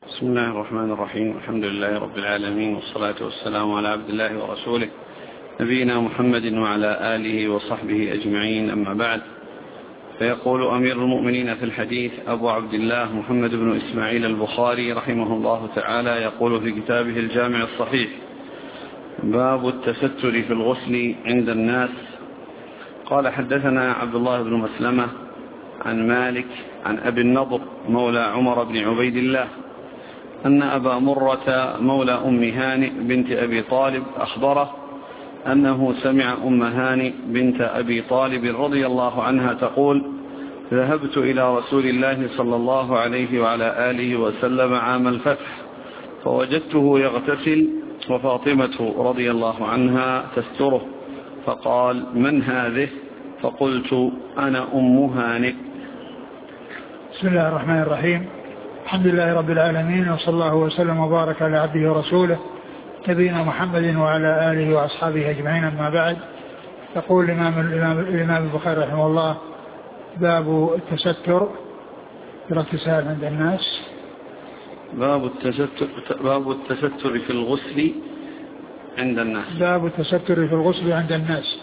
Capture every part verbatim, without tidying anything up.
بسم الله الرحمن الرحيم. الحمد لله رب العالمين، والصلاة والسلام على عبد الله ورسوله نبينا محمد وعلى آله وصحبه أجمعين، أما بعد. فيقول أمير المؤمنين في الحديث أبو عبد الله محمد بن إسماعيل البخاري رحمه الله تعالى، يقول في كتابه الجامع الصحيح: باب التستر في الغسل عند الناس. قال: حدثنا عبد الله بن مسلمة عن مالك عن أبي النضر مولى عمر بن عبيد الله أن أبا مرة مولى أم هانئ بنت أبي طالب أخبره أنه سمع أم هانئ بنت أبي طالب رضي الله عنها تقول: ذهبت إلى رسول الله صلى الله عليه وعلى آله وسلم عام الفتح، فوجدته يغتسل وفاطمة رضي الله عنها تستره، فقال: من هذه؟ فقلت: أنا أم هانئ. بسم الله الرحمن الرحيم. الحمد لله رب العالمين، وصلى الله وسلم وبارك على عبده ورسوله نبينا محمد وعلى آله وأصحابه أجمعين، أما بعد. يقول الإمام, الإمام البخاري رحمه الله: باب التستر في الاغتسال عند الناس. باب التستر, باب التستر في الغسل عند الناس. باب التستر في الغسل عند الناس.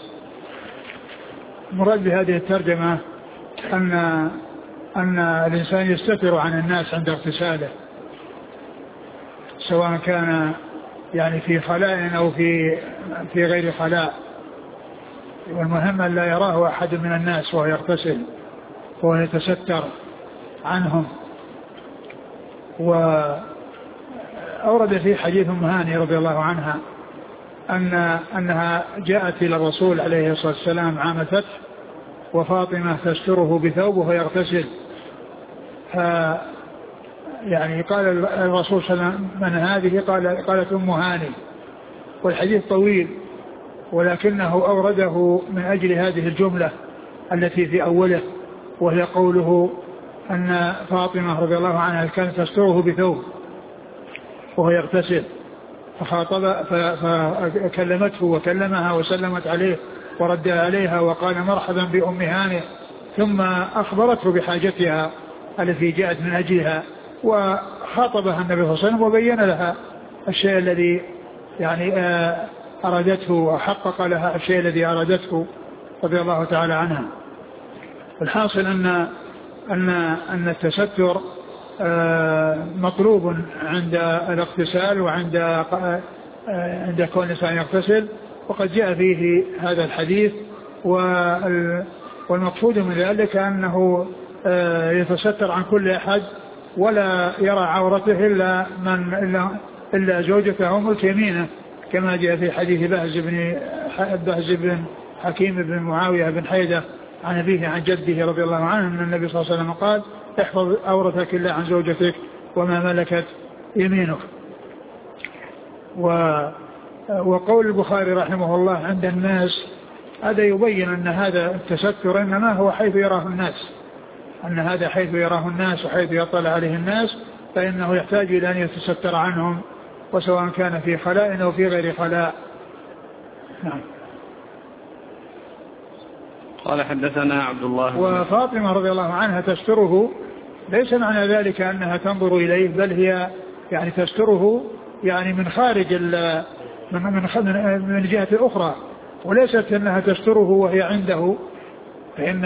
مراد بهذه الترجمة أن أن الإنسان يستتر عن الناس عند اغتساله، سواء كان يعني في خلاء أو في في غير خلاء، والمهم أن لا يراه أحد من الناس وهو يغتسل، وهو يتستر عنهم. وأورد في حديث أم هانئ رضي الله عنها أن أنها جاءت إلى الرسول عليه الصلاة والسلام عام الفتح، وفاطمة تستره بثوبه يغتسل، يعني قال الرسول صلى الله عليه وسلم: من هذه؟ قال قالت أم هانئ. والحديث طويل، ولكنه أورده من أجل هذه الجملة التي في أوله، وهي قوله أن فاطمة رضي الله عنها كانت تستره بثوب وهو يغتسل، فخاطب فكلمته وكلمها وسلمت عليه ورد عليها وقال: مرحبا بأم هانئ، ثم أخبرته بحاجتها التي جاءت من أجلها، وخاطبها النبي صلى الله عليه وسلم وبين لها الشيء الذي يعني أرادته، وحقق لها الشيء الذي أرادته رضي الله تعالى عنها. الحاصل أن أن أن التستر مطلوب عند الاغتسال وعند عند كون الإنسان يغتسل، وقد جاء فيه هذا الحديث. والمقصود من ذلك أنه يتستر عن كل أحد، ولا يرى عورته إلا من إلا, إلا زوجته أو ملك يمينه، كما جاء في حديث بهز بن بهز بن حكيم بن معاوية بن حيدة عن أبيه عن جده رضي الله عنه أن النبي صلى الله عليه وسلم قال: احفظ عورتك إلا عن زوجتك وما ملكت يمينك. و وقول البخاري رحمه الله عند الناس، هذا يبين أن هذا التستر إنما هو حيث يراه الناس، أن هذا حيث يراه الناس وحيث يطلع عليه الناس، فإنه يحتاج إلى أن يتستر عنهم، وسواء كان في خلاء أو في غير خلاء. نعم. قال: حدثنا عبد الله. وفاطمة رضي الله عنها تستره ليس معنى ذلك أنها تنظر إليه، بل هي يعني تستره يعني من خارج من من من جهة أخرى، وليست أنها تستره وهي عنده، فإن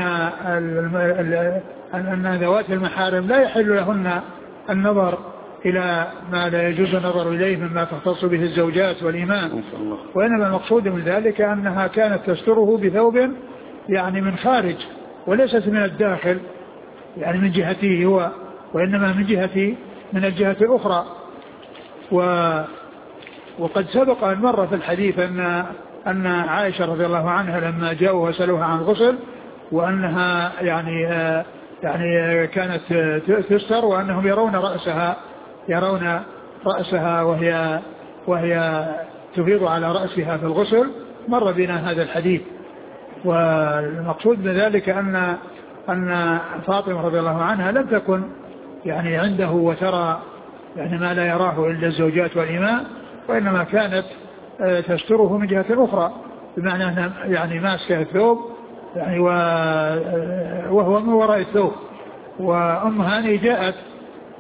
أن ذوات المحارم لا يحل لهن النظر إلى ما لا يجوز النظر إليه مما تختص به الزوجات والإمام، وإنما المقصود من ذلك أنها كانت تستره بثوب يعني من خارج، وليست من الداخل يعني من جهته هو، وإنما من جهة من الجهة الأخرى. و وقد سبق أن مر في الحديث أن أن عائشة رضي الله عنها لما جاءوا وسألوها عن الغسل، وأنها يعني يعني كانت تستر، وأنهم يرون رأسها يرون رأسها وهي وهي تفيض على رأسها في الغسل. مر بنا هذا الحديث. والمقصود بذلك أن أن فاطمة رضي الله عنها لم تكن يعني عنده وترى يعني ما لا يراه إلا الزوجات والإماء، وإنما كانت تستره من جهة أخرى، بمعنى أنها يعني ماسكة الثوب يعني وهو من وراء الثوب. وأم هانئ جاءت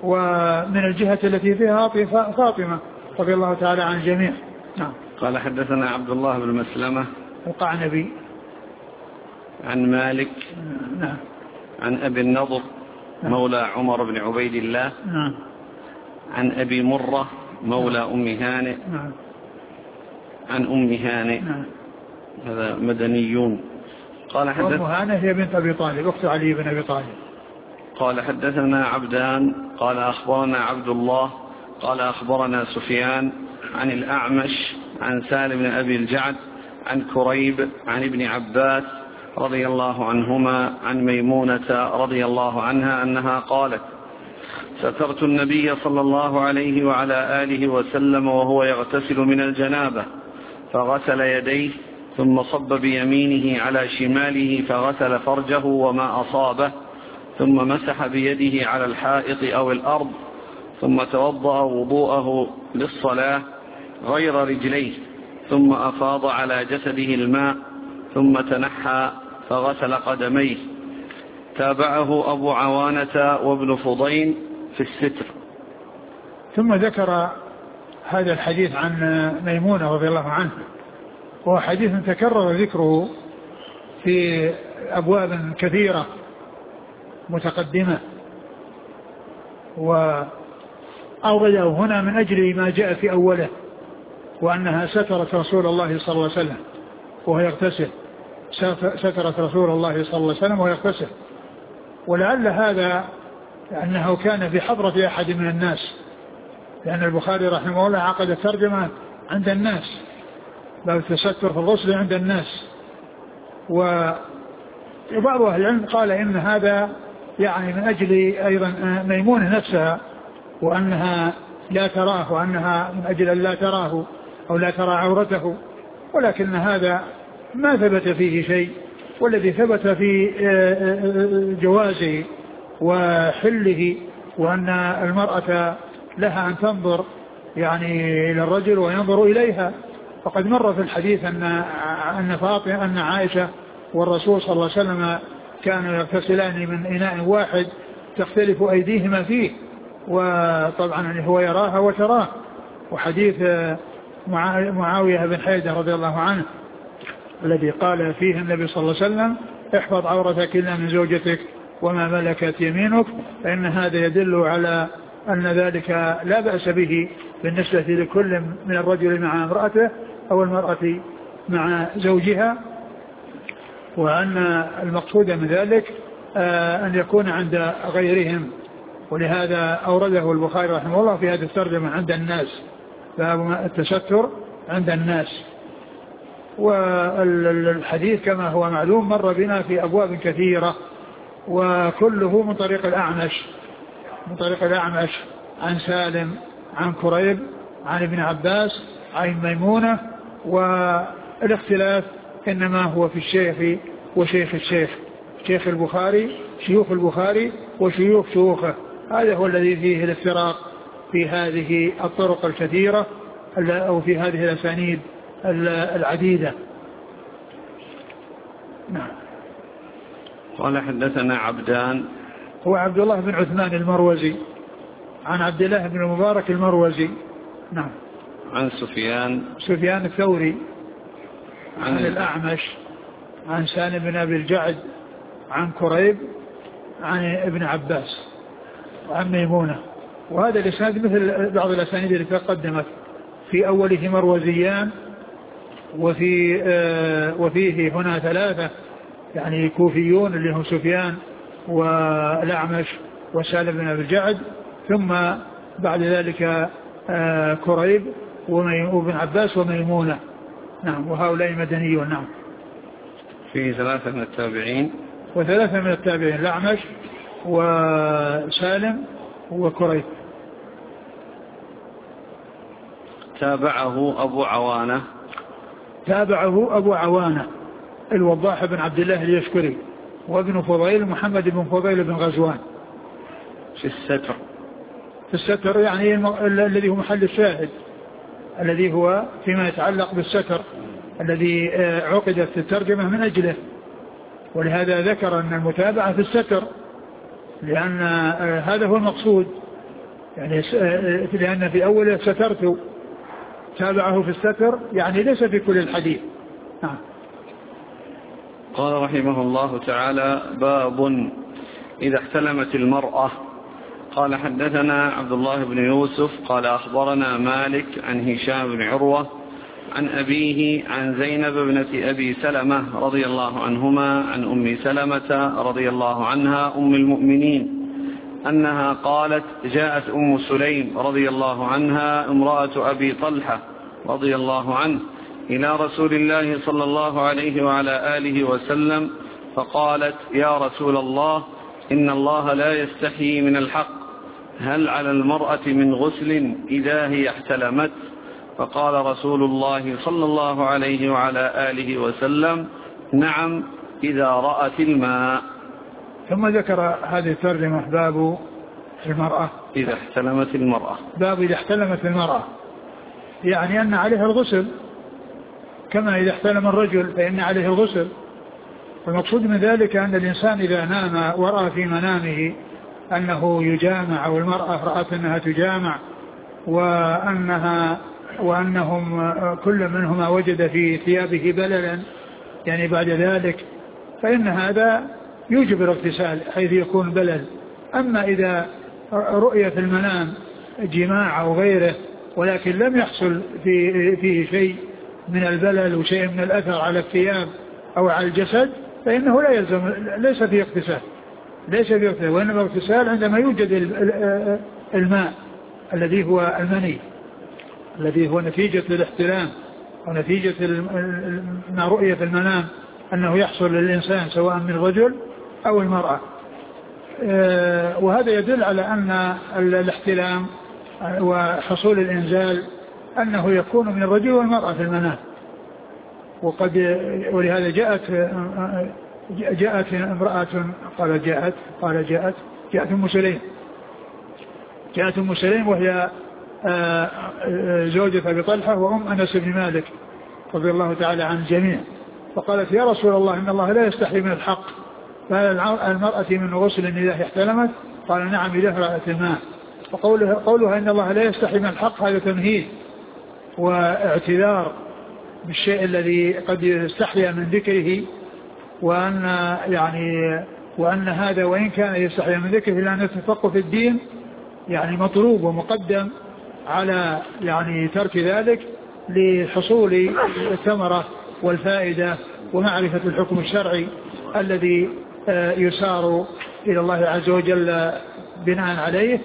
ومن الجهة التي فيها فاطمة رضي الله تعالى عن الجميع. نعم. قال حدثنا عبد الله بن مسلمة القعنبي عن مالك نعم عن أبي النضر نعم. مولى عمر بن عبيد الله نعم. عن أبي مرة مولى نعم. أم هانئ نعم. عن أم هانئ نعم. هذا مدنيون. قال حدث... أم هانئ هي بنت أبي طالب أخت علي بن أبي طالب. قال حدثنا عبدان قال أخبرنا عبد الله قال أخبرنا سفيان عن الأعمش عن سالم بن أبي الجعد عن كريب عن ابن عباس رضي الله عنهما عن ميمونة رضي الله عنها أنها قالت سترت النبي صلى الله عليه وعلى آله وسلم وهو يغتسل من الجنابة فغسل يديه ثم صب بيمينه على شماله فغسل فرجه وما أصابه ثم مسح بيده على الحائط أو الأرض ثم توضأ وضوءه للصلاة غير رجليه ثم أفاض على جسده الماء ثم تنحى فغسل قدميه. تابعه أبو عوانة وابن فضيل في الستر. ثم ذكر هذا الحديث عن ميمونة رضي الله عنه وهو حديث تكرر ذكره في أبواب كثيرة متقدمة وأورده هنا من أجل ما جاء في أوله وأنها سترت رسول الله صلى الله عليه وسلم وهو يغتسل سترت رسول الله صلى الله عليه وسلم وهو يغتسل ولعل هذا أنه كان في حضرة أحد من الناس لأن البخاري رحمه الله عقد الترجمة عند الناس باب التستر في الغسل عند الناس وبعض أهل العلم قال إن هذا يعني من أجل أيضا ميمونة نفسها وأنها لا تراه وأنها من أجل أن لا تراه أو لا ترى عورته ولكن هذا ما ثبت فيه شيء والذي ثبت في جوازه وحله وأن المرأة لها أن تنظر يعني إلى الرجل وينظر إليها. فقد مر في الحديث أن أن فاطمة أن عائشة والرسول صلى الله عليه وسلم كانوا يغتسلان من إناء واحد تختلف أيديهما فيه وطبعا هو يراها وتراه. وحديث معاوية بن حيدة رضي الله عنه الذي قال فيه النبي صلى الله عليه وسلم احفظ عورتك إلا من زوجتك وما ملكت يمينك فإن هذا يدل على أن ذلك لا بأس به بالنسبة لكل من الرجل مع امرأته أو المرأة مع زوجها وأن المقصود من ذلك أن يكون عند غيرهم. ولهذا أورده البخاري رحمه الله في هذه الترجمة عند الناس باب التستر عند الناس. والحديث كما هو معلوم مر بنا في أبواب كثيرة وكله من طريق الأعمش من طريق الأعمش عن سالم عن كريب عن ابن عباس عن ميمونة والاختلاف إنما هو في الشيخ وشيخ الشيخ شيخ البخاري شيوخ البخاري وشيوخ شيوخه. هذا هو الذي فيه الافتراق في هذه الطرق الكثيرة أو في هذه الأسانيد العديدة. نعم. قال حدثنا عبدان هو عبد الله بن عثمان المروزي عن عبد الله بن المبارك المروزي. نعم. عن سفيان سفيان الثوري عن, عن الأعمش عن سالم بن أبي الجعد عن كريب عن ابن عباس وعن ميمونة. وهذا الإسناد مثل بعض الأسانيد التي تقدمت في أوله مروزيان وفي آه وفيه هنا ثلاثة يعني كوفيون اللي هم سفيان والأعمش وسالم بن أبي الجعد ثم بعد ذلك آه كريب وابن عباس وميمونة. نعم. وهؤلاء مدنيون. نعم. فيه ثلاثة من التابعين وثلاثة من التابعين الأعمش وسالم وكريب. تابعه أبو عوانة تابعه أبو عوانة الوضاح بن عبد الله اليشكري وابن فضيل محمد بن فضيل بن غزوان في الستر في الستر يعني الذي هو محل الشاهد الذي هو فيما يتعلق بالستر الذي عقدت الترجمة من أجله. ولهذا ذكر أن المتابعة في الستر لأن هذا هو المقصود يعني لأن في أوله سترت تابعه في الستر يعني ليس في كل الحديث. نعم. قال رحمه الله تعالى: باب إذا احتلمت المرأة. قال: حدثنا عبد الله بن يوسف قال أخبرنا مالك عن هشام بن عروة عن أبيه عن زينب بنت أبي سلمة رضي الله عنهما عن أم سلمة رضي الله عنها أم المؤمنين أنها قالت: جاءت أم سليم رضي الله عنها امرأة أبي طلحة رضي الله عنه إلى رسول الله صلى الله عليه وعلى آله وسلم فقالت: يا رسول الله، إن الله لا يستحيي من الحق، هل على المرأة من غسل إذا هي احتلمت؟ فقال رسول الله صلى الله عليه وعلى آله وسلم: نعم، إذا رأت الماء. ثم ذكر هذه الترجمة: باب المرأة إذا احتلمت المرأة. باب إذا احتلمت المرأة، يعني أن عليها الغسل كما إذا احتلم الرجل فإن عليه الغسل. والمقصود من ذلك أن الإنسان إذا نام ورأى في منامه أنه يجامع أو المرأة رأت أنها تجامع وأنها وأنهم كل منهما وجد في ثيابه بللا يعني بعد ذلك، فإن هذا يوجب الاغتسال حيث يكون بلل. أما إذا رؤية في المنام جماع أو غيره ولكن لم يحصل فيه, فيه شيء من البلل وشيء من الأثر على الثياب أو على الجسد فإنه لا يلزم، ليس فيه اغتسال ليس فيه اغتسال وإنما اغتسال عندما يوجد الماء الذي هو المني الذي هو نتيجة الاحتلام ونتيجة ما رؤية في المنام أنه يحصل للإنسان سواء من الرجل أو المرأة. وهذا يدل على أن الاحتلام وحصول الإنزال أنه يكون من الرجل والمرأة في المنام. وقد ولهذا جاءت جاءت امرأة قال جاءت قال جاءت جاءت أم سليم جاءت أم سليم وهي زوجة أبي طلحة وأم أنس بن مالك رضي الله تعالى عن الجميع، فقالت: يا رسول الله، إن الله لا يستحي من الحق، فهل المرأة من غسل إذا احتلمت؟ قال: نعم، إذا رأت الماء. وقولها قولها إن الله لا يستحي من الحق هذا تمهيد واعتذار بالشيء الذي قد يستحيا من ذكره، وأن يعني وأن هذا وإن كان يستحيا من ذكره إلا أن التفقه في الدين يعني مطلوب ومقدم على يعني ترك ذلك لحصول الثمرة والفائدة ومعرفة الحكم الشرعي الذي يسار إلى الله عز وجل بناء عليه.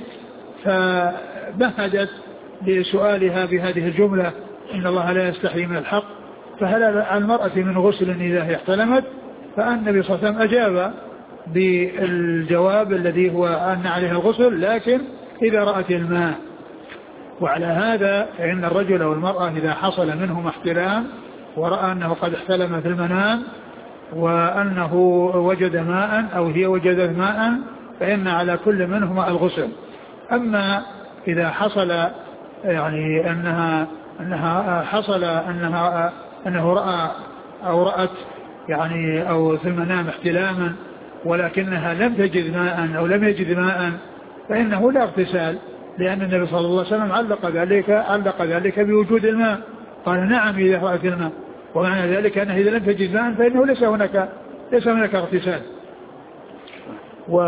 فمهدت لسؤالها بهذه الجملة: إن الله لا يستحي من الحق، فهل على المرأة من غسل إذا هي احتلمت؟ فالنبي صلى الله عليه وسلم أجاب بالجواب الذي هو أن عليها الغسل لكن إذا رأت الماء. وعلى هذا فإن الرجل والمرأة إذا حصل منهما احتلام ورأى أنه قد احتلم في المنام وأنه وجد ماء أو هي وجدت ماء فإن على كل منهما الغسل. أما إذا حصل يعني أنها أنها حصل أنها أنه رأى أو رأت يعني أو في المنام احتلاما ولكنها لم تجد ماء أو لم يجد ماء فإنه لا اغتسال، لأن النبي صلى الله عليه وسلم علق ذلك علق ذلك بوجود الماء، قال: نعم، إذا رأت الماء. ومعنى ذلك أنه إذا لم تجد ماء فإنه ليس هناك ليس هناك اغتسال. و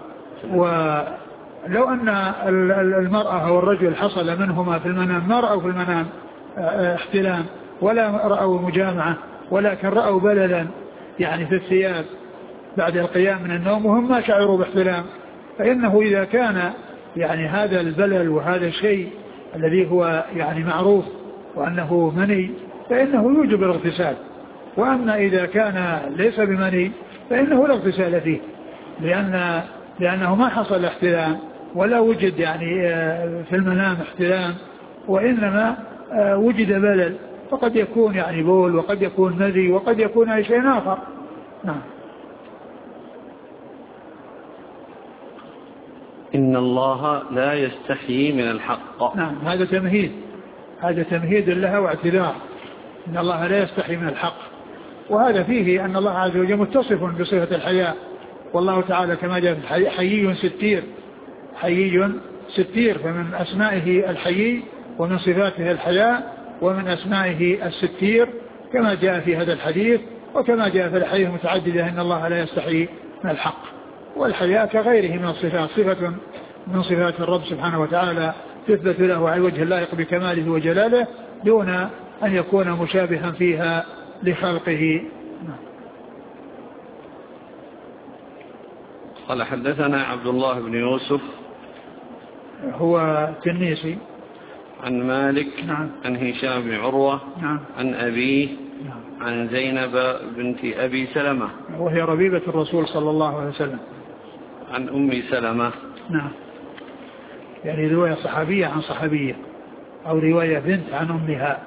ولو أن المرأة أو الرجل حصل منهما في المنام ما رأوا في المنام احتلام ولا رأوا مجامعة ولكن رأوا بللا يعني في الثياب بعد القيام من النوم وهم ما شعروا باحتلام، فإنه إذا كان يعني هذا البلل وهذا الشيء الذي هو يعني معروف وأنه مني فإنه يوجب الاغتسال. وأما إذا كان ليس بمني فإنه لا اغتسال فيه، لأن لأنه ما حصل احتلام ولا وجد يعني في المنام احتلام، وإنما وجد بلل، فقد يكون يعني بول وقد يكون مذي وقد يكون أي شيء آخر. نعم. إن الله لا يستحيي من الحق. نعم، هذا تمهيد هذا تمهيد لها واعتذار. إن الله لا يستحيي من الحق، وهذا فيه أن الله عز وجل متصف بصفة الحياء، والله تعالى كما جاء في حيي ستير حيي ستير فمن أسمائه الحيي ومن صفاته الحياء ومن أسمائه الستير كما جاء في هذا الحديث وكما جاء في الحديث المتعددة أن الله لا يستحي من الحق. والحياء كغيره من الصفات صفة من صفات الرب سبحانه وتعالى تثبت له على وجه اللائق بكماله وجلاله دون أن يكون مشابها فيها لخلقه. قال حدثنا عبد الله بن يوسف هو تنيسي عن مالك نعم. عن هشام بن عروة نعم. عن أبيه نعم. عن زينب بنت أبي سلمة وهي ربيبة الرسول صلى الله عليه وسلم عن أم سلمة. نعم. يعني رواية صحابية عن صحابية أو رواية بنت عن أمها.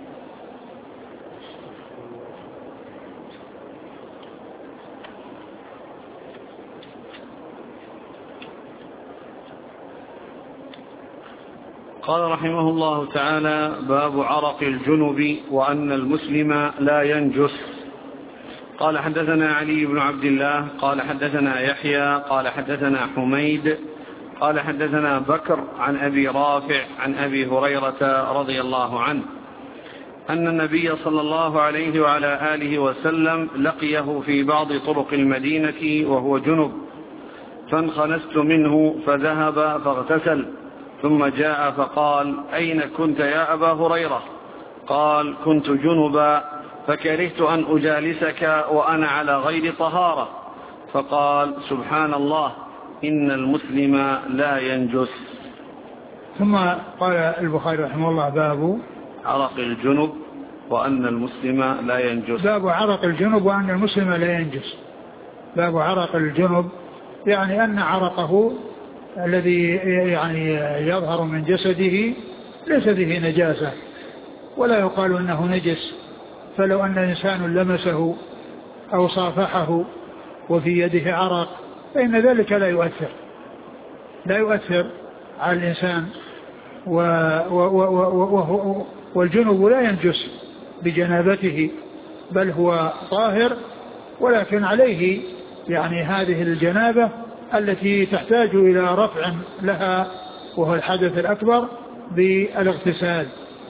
قال رحمه الله تعالى باب عرق الجنب وأن المسلم لا ينجس. قال حدثنا علي بن عبد الله قال حدثنا يحيى قال حدثنا حميد قال حدثنا بكر عن أبي رافع عن أبي هريرة رضي الله عنه أن النبي صلى الله عليه وعلى آله وسلم لقيه في بعض طرق المدينة وهو جنب فانخنست منه فذهب فاغتسل ثم جاء فقال أين كنت يا أبا هريرة؟ قال كنت جنبا فكرهت أن أجالسك وأنا على غير طهارة. فقال سبحان الله إن المسلم لا ينجس. ثم قال البخاري رحمه الله باب عرق الجنب وأن المسلم لا ينجس. باب عرق الجنب وأن المسلم لا ينجس. باب عرق الجنب يعني أن عرقه الذي يعني يظهر من جسده ليس به نجاسة ولا يقال أنه نجس، فلو أن إنسان لمسه أو صافحه وفي يده عرق فإن ذلك لا يؤثر لا يؤثر على الإنسان و و و و والجنب لا ينجس بجنابته بل هو طاهر، ولكن عليه يعني هذه الجنابة التي تحتاج إلى رفع لها وهو الحدث الأكبر بالاغتسال.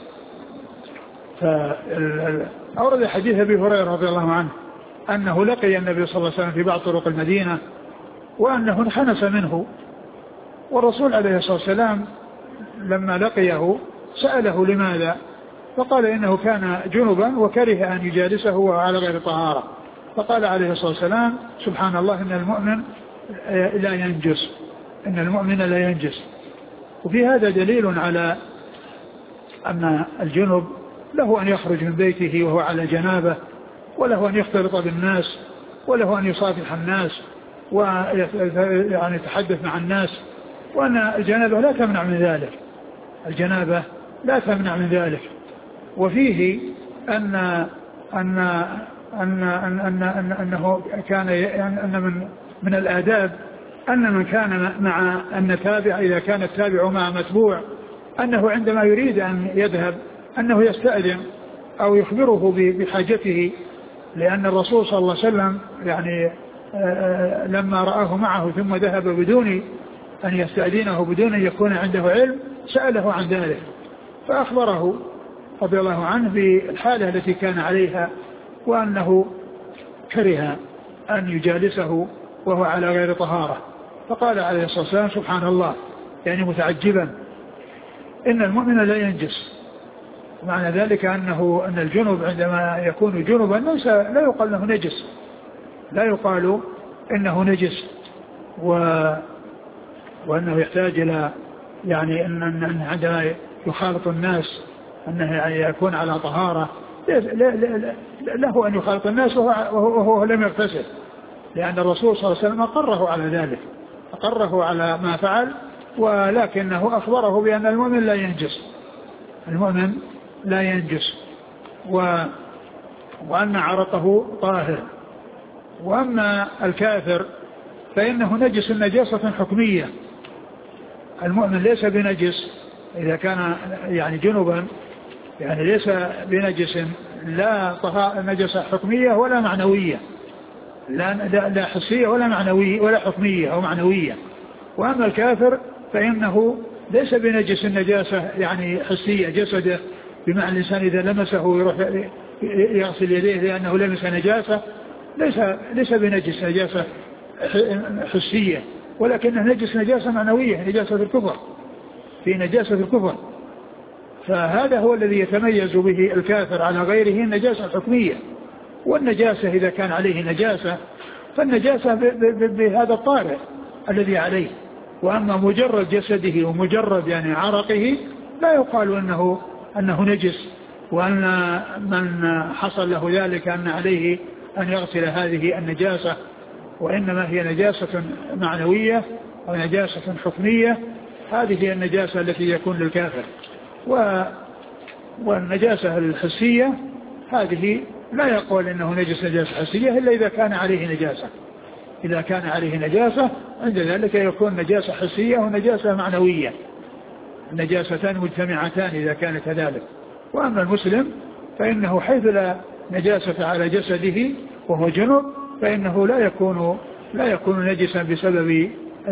فأورد حديث أبي هريرة رضي الله عنه أنه لقي النبي صلى الله عليه وسلم في بعض طرق المدينة وأنه انحنس منه، والرسول عليه الصلاة والسلام لما لقيه سأله لماذا، فقال إنه كان جنبا وكره أن يجالسه وعلى غير طهارة، فقال عليه الصلاة والسلام سبحان الله إن المؤمن لا ينجس إن المؤمن لا ينجس. وفي هذا دليل على أن الجنب له أن يخرج من بيته وهو على جنابه، وله أن يختلط بالناس، وله أن يصافح الناس ويعني يتحدث مع الناس، وأن الجنابة لا تمنع من ذلك الجنابة لا تمنع من ذلك. وفيه أن أن أن أن أن أن أنه كان أن من من الآداب أن من كان مع التابع إذا كان التابع مع متبوع أنه عندما يريد أن يذهب أنه يستأذن أو يخبره بحاجته، لأن الرسول صلى الله عليه وسلم يعني لما رآه معه ثم ذهب بدون أن يستأذنه بدون أن يكون عنده علم سأله عن ذلك، فأخبره رضي الله عنه بالحالة التي كان عليها وأنه كره أن يجالسه وهو على غير طهارة، فقال عليه الصلاة والسلام سبحان الله يعني متعجبا إن المؤمن لا ينجس. معنى ذلك أنه أن الجنب عندما يكون جنبا ليس لا يقال له نجس لا يقال إنه نجس و وأنه يحتاج إلى يعني أن عندما يخالط الناس أنه يعني يكون على طهارة، له أن يخالط الناس وهو, وهو لم يغتسل، لأن الرسول صلى الله عليه وسلم أقره على ذلك أقره على ما فعل، ولكنه أخبره بأن المؤمن لا ينجس المؤمن لا ينجس و... وأن عرقه طاهر. وأما الكافر فإنه نجس نجاسة حكمية، المؤمن ليس بنجس إذا كان يعني جنبا، يعني ليس بنجس لا طهارة نجسة حكمية ولا معنوية، لا لا حسية ولا معنوية ولا حكمية أو معنوية. وأما الكافر فإنه ليس بنجس النجاسة يعني حسية جسده، بمعنى الإنسان إذا لمسه يروح يغسل يديه لأنه لمس نجاسة، ليس ليس بنجس نجاسة حسية، ولكنه نجس نجاسة معنوية، نجاسة الكفر، في نجاسة الكفر. فهذا هو الذي يتميز به الكافر على غيره، النجاسة الحكمية. والنجاسة إذا كان عليه نجاسة فالنجاسة بهذا الطارئ الذي عليه، وأما مجرد جسده ومجرد يعني عرقه لا يقال أنه أنه نجس، وأن من حصل له ذلك أن عليه أن يغسل هذه النجاسة، وإنما هي نجاسة معنوية أو نجاسة حكمية. هذه هي النجاسة التي يكون للكافر. و والنجاسة الحسية هذه لا يقول إنه نجس نجاسة حسية إلا إذا كان عليه نجاسة، إذا كان عليه نجاسة عند ذلك يكون نجاسة حسية ونجاسة معنوية، نجاستان مجتمعتان إذا كانت كذلك. وأما المسلم فإنه حيث لا نجاسة على جسده وهو جنب فإنه لا يكون لا يكون نجسا بسبب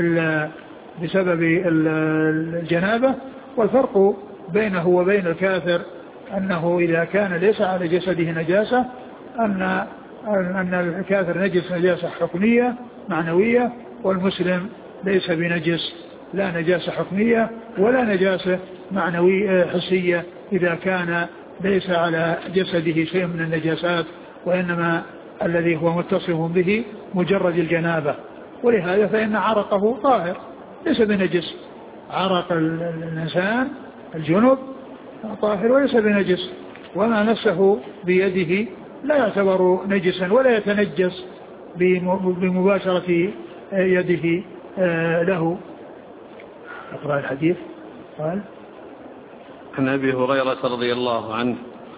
بسبب الجنابة. والفرق بينه وبين الكافر أنه إذا كان ليس على جسده نجاسة أن أن الكافر نجس نجاسة حكمية معنوية، والمسلم ليس بنجس لا نجاسة حكمية ولا نجاسة معنوية حسية إذا كان ليس على جسده شيء من النجاسات، وإنما الذي هو متصف به مجرد الجنابة. ولهذا فإن عرقه طاهر ليس بنجس، عرق الإنسان الجنب طاهر وليس بنجس، وما مسه بيده لا يعتبر نجسا ولا يتنجس بمباشرة يده له. أقرأ الحديث. قال عن أبي هريرة رضي الله عنه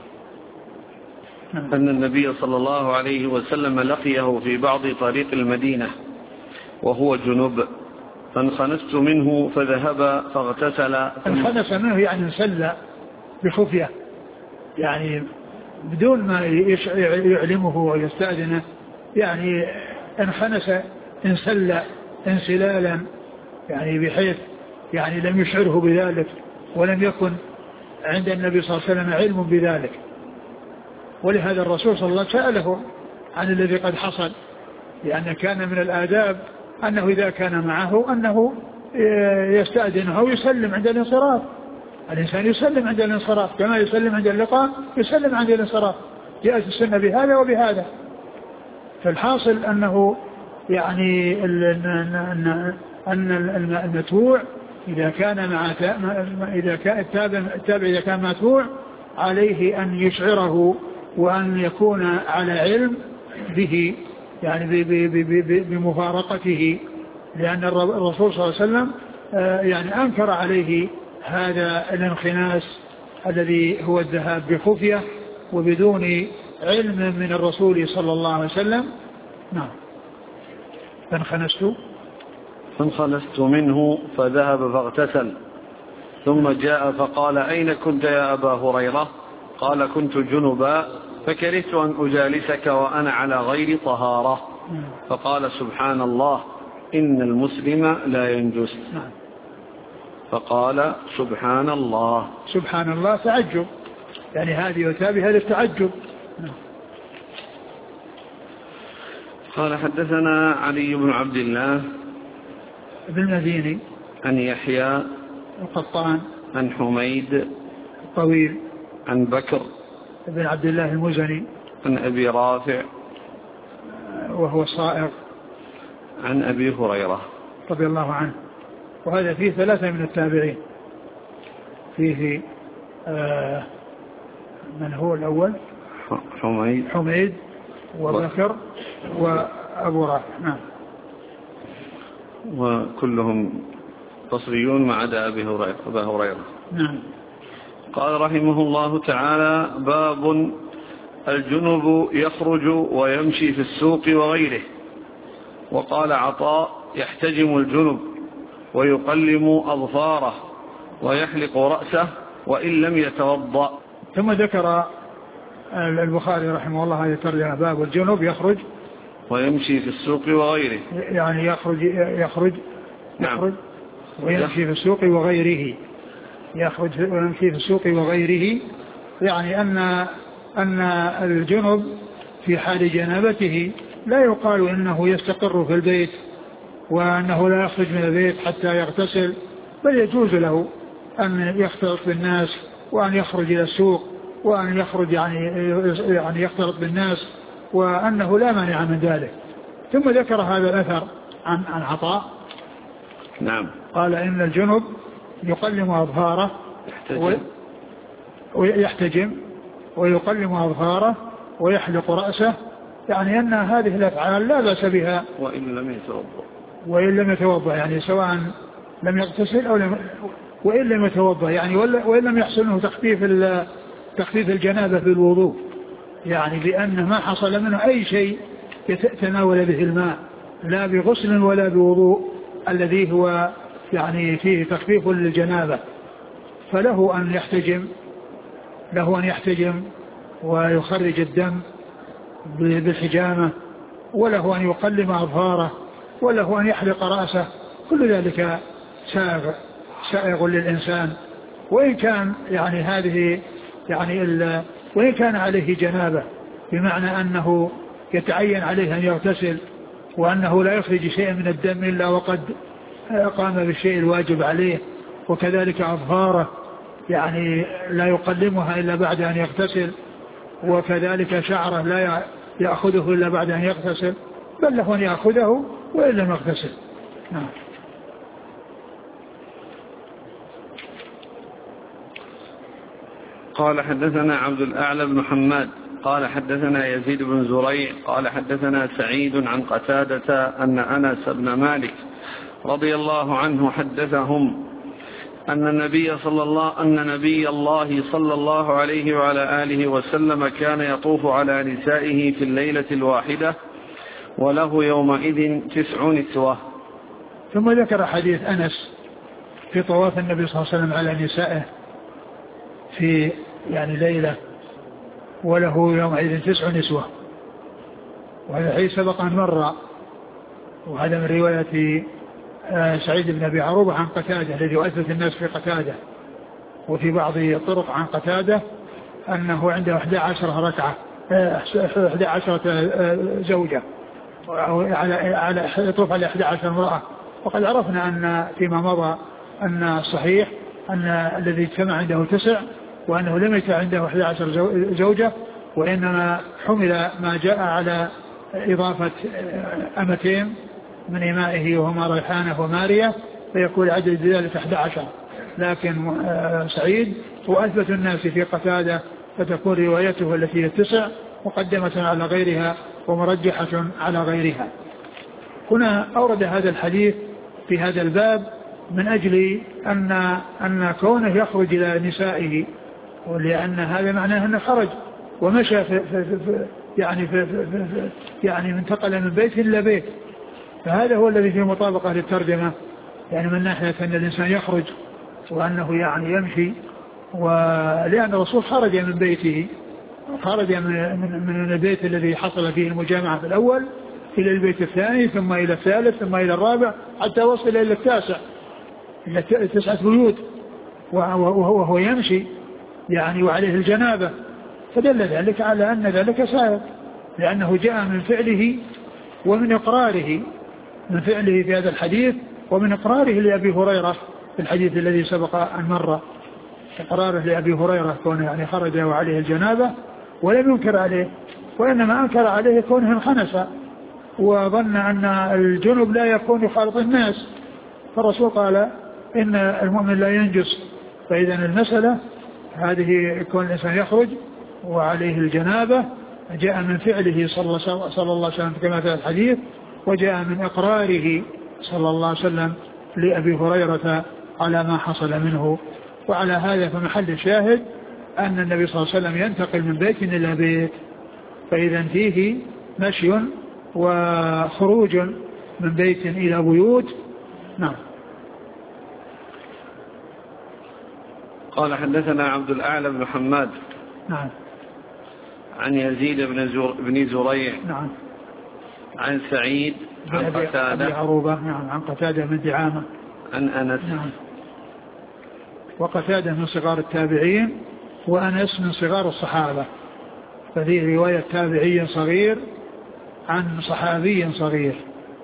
أن النبي صلى الله عليه وسلم لقيه في بعض طريق المدينة وهو جنب، فانخنست منه فذهب فاغتسل. انخنس منه يعني انسل بخفية، يعني بدون ما يعلمه ويستأذنه، يعني انخنس انسل انسلالا، يعني بحيث يعني لم يشعره بذلك ولم يكن عند النبي صلى الله عليه وسلم علم بذلك. ولهذا الرسول صلى الله عليه وسلم سأله عن الذي قد حصل، لأن كان من الآداب أنه إذا كان معه أنه يستأذنه أو يسلم عند الانصراف. الإنسان يسلم عند الانصراف كما يسلم عند اللقاء، يسلم عند الانصراف. جاءت السنة بهذا وبهذا. فالحاصل أنه يعني أن المتبوع إذا كان مع إذا كان التابع إذا كان متبوع عليه أن يشعره وأن يكون على علم به، يعني بمفارقته، لأن الرسول صلى الله عليه وسلم يعني أنكر عليه هذا الانخناس الذي هو الذهاب بخفية وبدون علم من الرسول صلى الله عليه وسلم. نعم. فانخنست فانخنست منه فذهب فاغتسل، ثم جاء فقال أين كنت يا أبا هريرة؟ قال كنت جنبا فكرهت أن أجالسك وأنا على غير طهارة. فقال سبحان الله إن المسلم لا ينجس. فقال سبحان الله. سبحان الله تعجب، يعني هذه يتابع هذا التعجب. قال حدثنا علي بن عبد الله بن المديني عن يحيى القطان عن حميد الطويل عن بكر بن عبد الله المزني عن أبي رافع وهو صائغ عن أبي هريرة رضي الله عنه. وهذا فيه ثلاثة من التابعين، فيه آه من هو الأول؟ حميد حميد وبكر وأبو رافع. نعم. وكلهم بصريون ما عدا أبي هريرة أبا هريرة. نعم. قال رحمه الله تعالى: باب الجنب يخرج ويمشي في السوق وغيره. وقال عطاء: يحتجم الجنب ويقلم أظفاره ويحلق رأسه وإن لم يتوضأ. ثم ذكر البخاري رحمه الله هذه الترجمة: باب الجنب يخرج ويمشي في السوق وغيره، يعني يخرج يخرج نعم. يخرج ويمشي في السوق وغيره، يخرج ويمشي في السوق وغيره، يعني أن أن الجنب في حال جنابته لا يقال إنه يستقر في البيت وأنه لا يخرج من البيت حتى يغتسل، بل يجوز له أن يختلط بالناس وأن يخرج إلى السوق وأن يخرج يعني يعني يختلط بالناس، وأنه لا مانع من ذلك. ثم ذكر هذا الأثر عن عن عطاء. نعم. قال إن الجنب يقلم أظفاره ويحتجم ويقلم أظفاره ويحلق رأسه، يعني أن هذه الأفعال لا بأس بها وإن لم يتوضأ وإن لم يتوضأ، يعني سواء لم يغتسل أو لم وإن لم يتوضأ، يعني وإن لم يحصل له تخفيف تخفيف الجنابة بالوضوء، يعني لأنه ما حصل منه أي شيء يتناول به الماء لا بغسل ولا بوضوء الذي هو يعني فيه تخفيف للجنابة، فله أن يحتجم له أن يحتجم ويخرج الدم بالحجامة، وله أن يقلم أظفاره، وله أن يحلق رأسه، كل ذلك سائغ سائغ للإنسان، وإن كان يعني هذه يعني وإن كان عليه جنابة، بمعنى أنه يتعين عليه أن يغتسل وأنه لا يخرج شيئا من الدم إلا وقد قام بالشيء الواجب عليه، وكذلك أظفاره يعني لا يقلمها إلا بعد أن يغتسل، وكذلك شعره لا يأخذه إلا بعد أن يغتسل، بل له أن يأخذه وإن لم يغتسل. نعم. قال حدثنا عبد الأعلى بن محمد قال حدثنا يزيد بن زريع قال حدثنا سعيد عن قتادة أن أنس بن مالك رضي الله عنه حدثهم أن النبي صلى الله أن نبي الله صلى الله عليه وعلى آله وسلم كان يطوف على نسائه في الليلة الواحدة وله يومئذ تسع نسوة. ثم ذكر حديث أنس في طواف النبي صلى الله عليه وسلم على نسائه في يعني ليلة وله يومئذ تسع نسوة، وهذا حديث سبق أن مر، وهذا من رواية سعيد بن أبي عروبة عن قتادة الذي يؤثث الناس في قتادة، وفي بعض الطرق عن قتادة أنه عنده إحدى عشرة ركعة إحدى عشرة زوجة على على يطوف على إحدى عشرة امرأة، وقد عرفنا أن فيما مضى أن الصحيح أن الذي اجتمع عنده تسع، وأنه لم يجتمع عنده إحدى عشرة زوجة، وإنما حمل ما جاء على إضافة أمتين من إمائه وهما ريحانة ومارية، فيكون عدد ذلك أحد عشر، لكن سعيد هو أثبت الناس في قتادة، فتكون روايته التي هي التسع مقدمة على غيرها ومرجحة على غيرها. هنا أورد هذا الحديث في هذا الباب من أجل أن أن كونه يخرج إلى نسائه، ولأن هذا معناه أنه خرج ومشى في في في يعني في في في يعني انتقل من بيت إلى بيت، فهذا هو الذي فيه مطابقة للترجمة، يعني من ناحية أن الإنسان يخرج وأنه يعني يمشي، ولأن الرسول خرج من بيته، خرج من, من, من البيت الذي حصل فيه المجامعة في الأول إلى البيت الثاني ثم إلى الثالث ثم إلى الرابع حتى وصل إلى التاسع، إلى تسعة بيوت، وهو يمشي يعني وعليه الجنابة، فدل ذلك على أن ذلك سائر، لأنه جاء من فعله ومن إقراره، من فعله في هذا الحديث ومن إقراره لأبي هريرة في الحديث الذي سبق أن مر، إقراره لأبي هريرة كونه يعني خرج وعليه الجنابة ولم ينكر عليه، وإنما أنكر عليه كونه انخنس وظن أن الجنب لا يكون يخالط الناس، فالرسول قال إن المؤمن لا ينجس، فإذا المسألة هذه كون الإنسان يخرج وعليه الجنابة جاء من فعله صلى الله عليه وسلم كما في الحديث، وجاء من إقراره صلى الله عليه وسلم لأبي هريرة على ما حصل منه. وعلى هذا فمحل الشاهد أن النبي صلى الله عليه وسلم ينتقل من بيت إلى بيت، فإذا فيه مشي وخروج من بيت إلى بيوت. نعم. قال حدثنا عبد الأعلى بن محمد نعم عن يزيد بن, زر... بن زريع نعم عن سعيد عن قتادة عروبة نعم عن قتادة من دعامة عن أنس. نعم. وقتادة من صغار التابعين وأنس من صغار الصحابة، ففي رواية تابعي صغير عن صحابي صغير.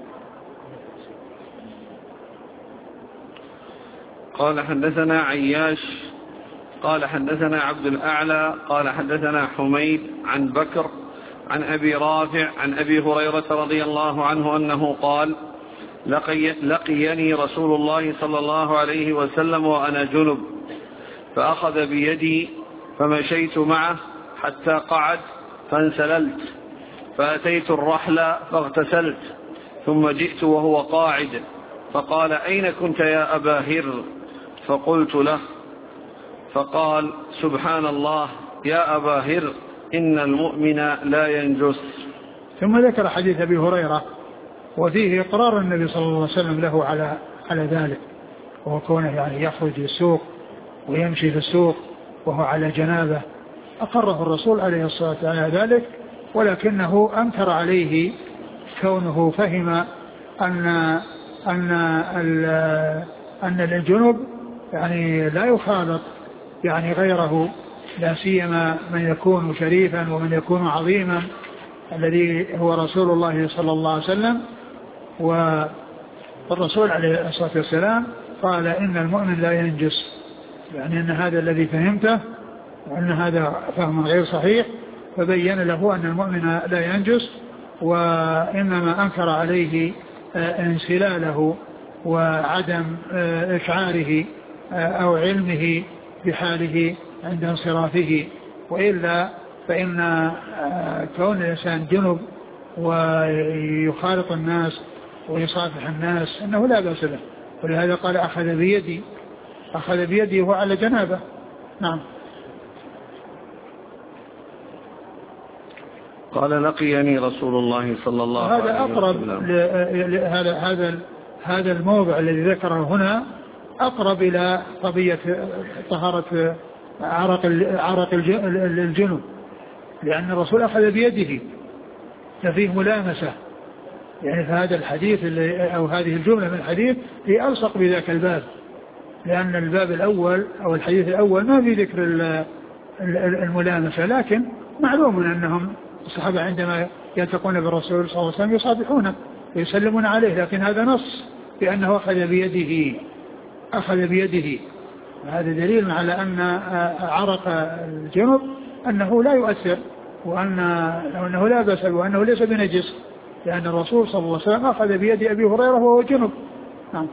قال حدثنا عياش قال حدثنا عبد الأعلى قال حدثنا حميد عن بكر عن أبي رافع عن أبي هريرة رضي الله عنه أنه قال لقي لقيني رسول الله صلى الله عليه وسلم وأنا جنب فأخذ بيدي فمشيت معه حتى قعد فانسللت فأتيت الرحل فاغتسلت ثم جئت وهو قاعد فقال أين كنت يا أبا هر؟ فقلت له فقال سبحان الله يا أبا هر إن المؤمن لا ينجس. ثم ذكر حديث أبي هريرة وفيه إقرار النبي صلى الله عليه وسلم له على على ذلك، وهو كونه يعني يخرج في السوق ويمشي في السوق وهو على جنابه، أقره الرسول عليه الصلاة والسلام على ذلك، ولكنه أنكر عليه كونه فهم أن أن أن الجنب يعني لا يخالط يعني غيره، لا سيما من يكون شريفا ومن يكون عظيما الذي هو رسول الله صلى الله عليه وسلم. والرسول عليه الصلاة والسلام قال إن المؤمن لا ينجس، يعني أن هذا الذي فهمته وأن هذا فهم غير صحيح، فبين له أن المؤمن لا ينجس، وإنما أنكر عليه انسلاله وعدم إشعاره أو علمه بحاله عند انصرافه، وإلا فإن كون الإنسان جنب ويخالط الناس ويصافح الناس أنه لا بأس له، ولهذا قال أخذ بيدي أخذ بيدي وهو على جنابه. نعم. قال لقيني رسول الله صلى الله عليه وسلم. هذا أقرب هذا هذا هذا الموضع الذي ذكره هنا أقرب إلى قضية طهارة عرق عرق الجنب، لأن الرسول أخذ بيده ففيه ملامسة، يعني فهذا الحديث أو هذه الجملة من الحديث هي ألصق بذاك الباب، لأن الباب الأول أو الحديث الأول ما في ذكر الملامسة، لكن معلوم أنهم الصحابة عندما يلتقون بالرسول صلى الله عليه وسلم يصافحونه ويسلمون عليه، لكن هذا نص بأنه أخذ بيده أخذ بيده هذا دليل على أن عرق الجنب أنه لا يؤثر، وأنه لا بأس وأنه ليس بنجس، لأن الرسول صلى الله عليه وسلم أخذ بيد أبي هريرة وهو جنب. نعم.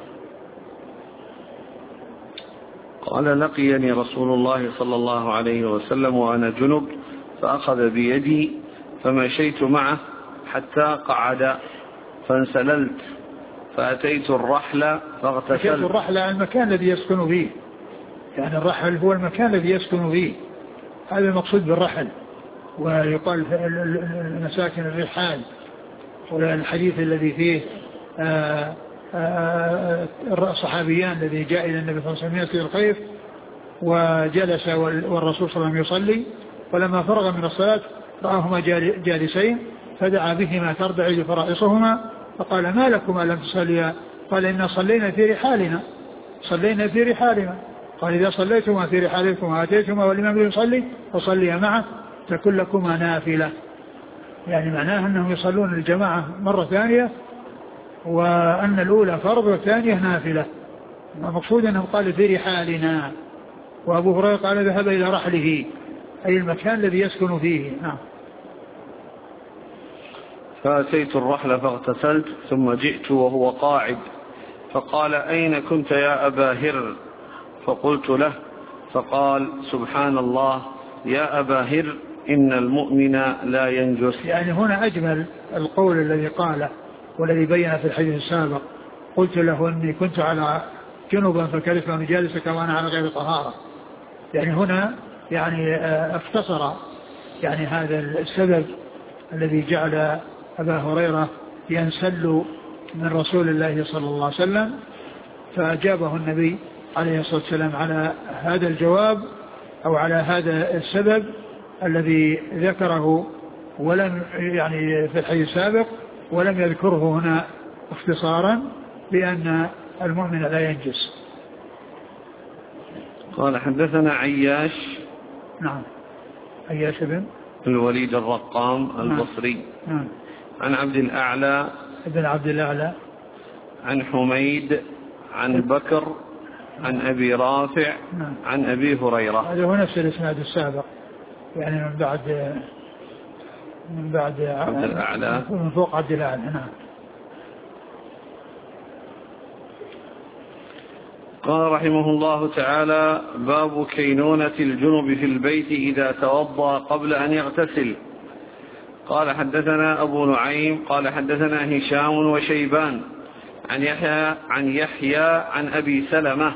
قال لقيني رسول الله صلى الله عليه وسلم وأنا جنب فأخذ بيدي فمشيت معه حتى قعد فانسللت فأتيت الرحل فاغتسلت. أتيت الرحل المكان الذي يسكن فيه، يعني الرحل هو المكان الذي يسكن فيه، هذا المقصود بالرحل، ويقال مساكن الرحال، والحديث الذي فيه آآ آآ الصحابيان الذي جاء إلى النبي صلى الله عليه وسلم يسير الخيف وجلس والرسول صلى الله عليه وسلم يصلي، ولما فرغ من الصلاة رآهما جالسين فدعا بهما ترتعد فرائصهما فقال ما لكما لم تصليا؟ قال إنا صلينا في رحالنا صلينا في رحالنا قال إذا صليتما في رحالكما وأتيتما والإمام يصلي فصليا معه تكن لكما نافلة، يعني معناه أنهم يصلون الجماعة مرة ثانية، وأن الأولى فرض والثانية نافلة. المقصود أنه قال في رحالنا، وأبو هريرة قال ذهب إلى رحله أي المكان الذي يسكن فيه. نعم. فأتيت الرحل فاغتسلت ثم جئت وهو قاعد فقال أين كنت يا أبا هر؟ فقلت له فقال سبحان الله يا أبا هر إن المؤمن لا ينجس. يعني هنا أجمل القول الذي قاله والذي بين في الحديث السابق، قلت له أني كنت على جنوبا فكرهت أن أجالسك وأنا على غير طهارة، يعني هنا يعني اختصر يعني هذا السبب الذي جعل أبا هريرة ينسل من رسول الله صلى الله عليه وسلم، فأجابه النبي عليه الصلاة والسلام على هذا الجواب أو على هذا السبب الذي ذكره ولم يعني في الحديث السابق ولم يذكره هنا اختصارا، بأن المؤمن لا ينجس. قال حدثنا عياش. نعم. عياش بن الوليد الرقام البصري. نعم. عن عبد الأعلى ابن عبد الأعلى عن حميد عن بكر عن أبي رافع نعم. عن أبي هريرة. هذا هو نفس الإسناد السابق، يعني من بعد من بعد عبد الأعلى من فوق عبد الأعلى. نعم. قال رحمه الله تعالى: باب كينونة الجنب في البيت إذا توضأ قبل أن يغتسل. قال حدثنا أبو نعيم قال حدثنا هشام وشيبان عن يحيى عن يحيى عن أبي سلمة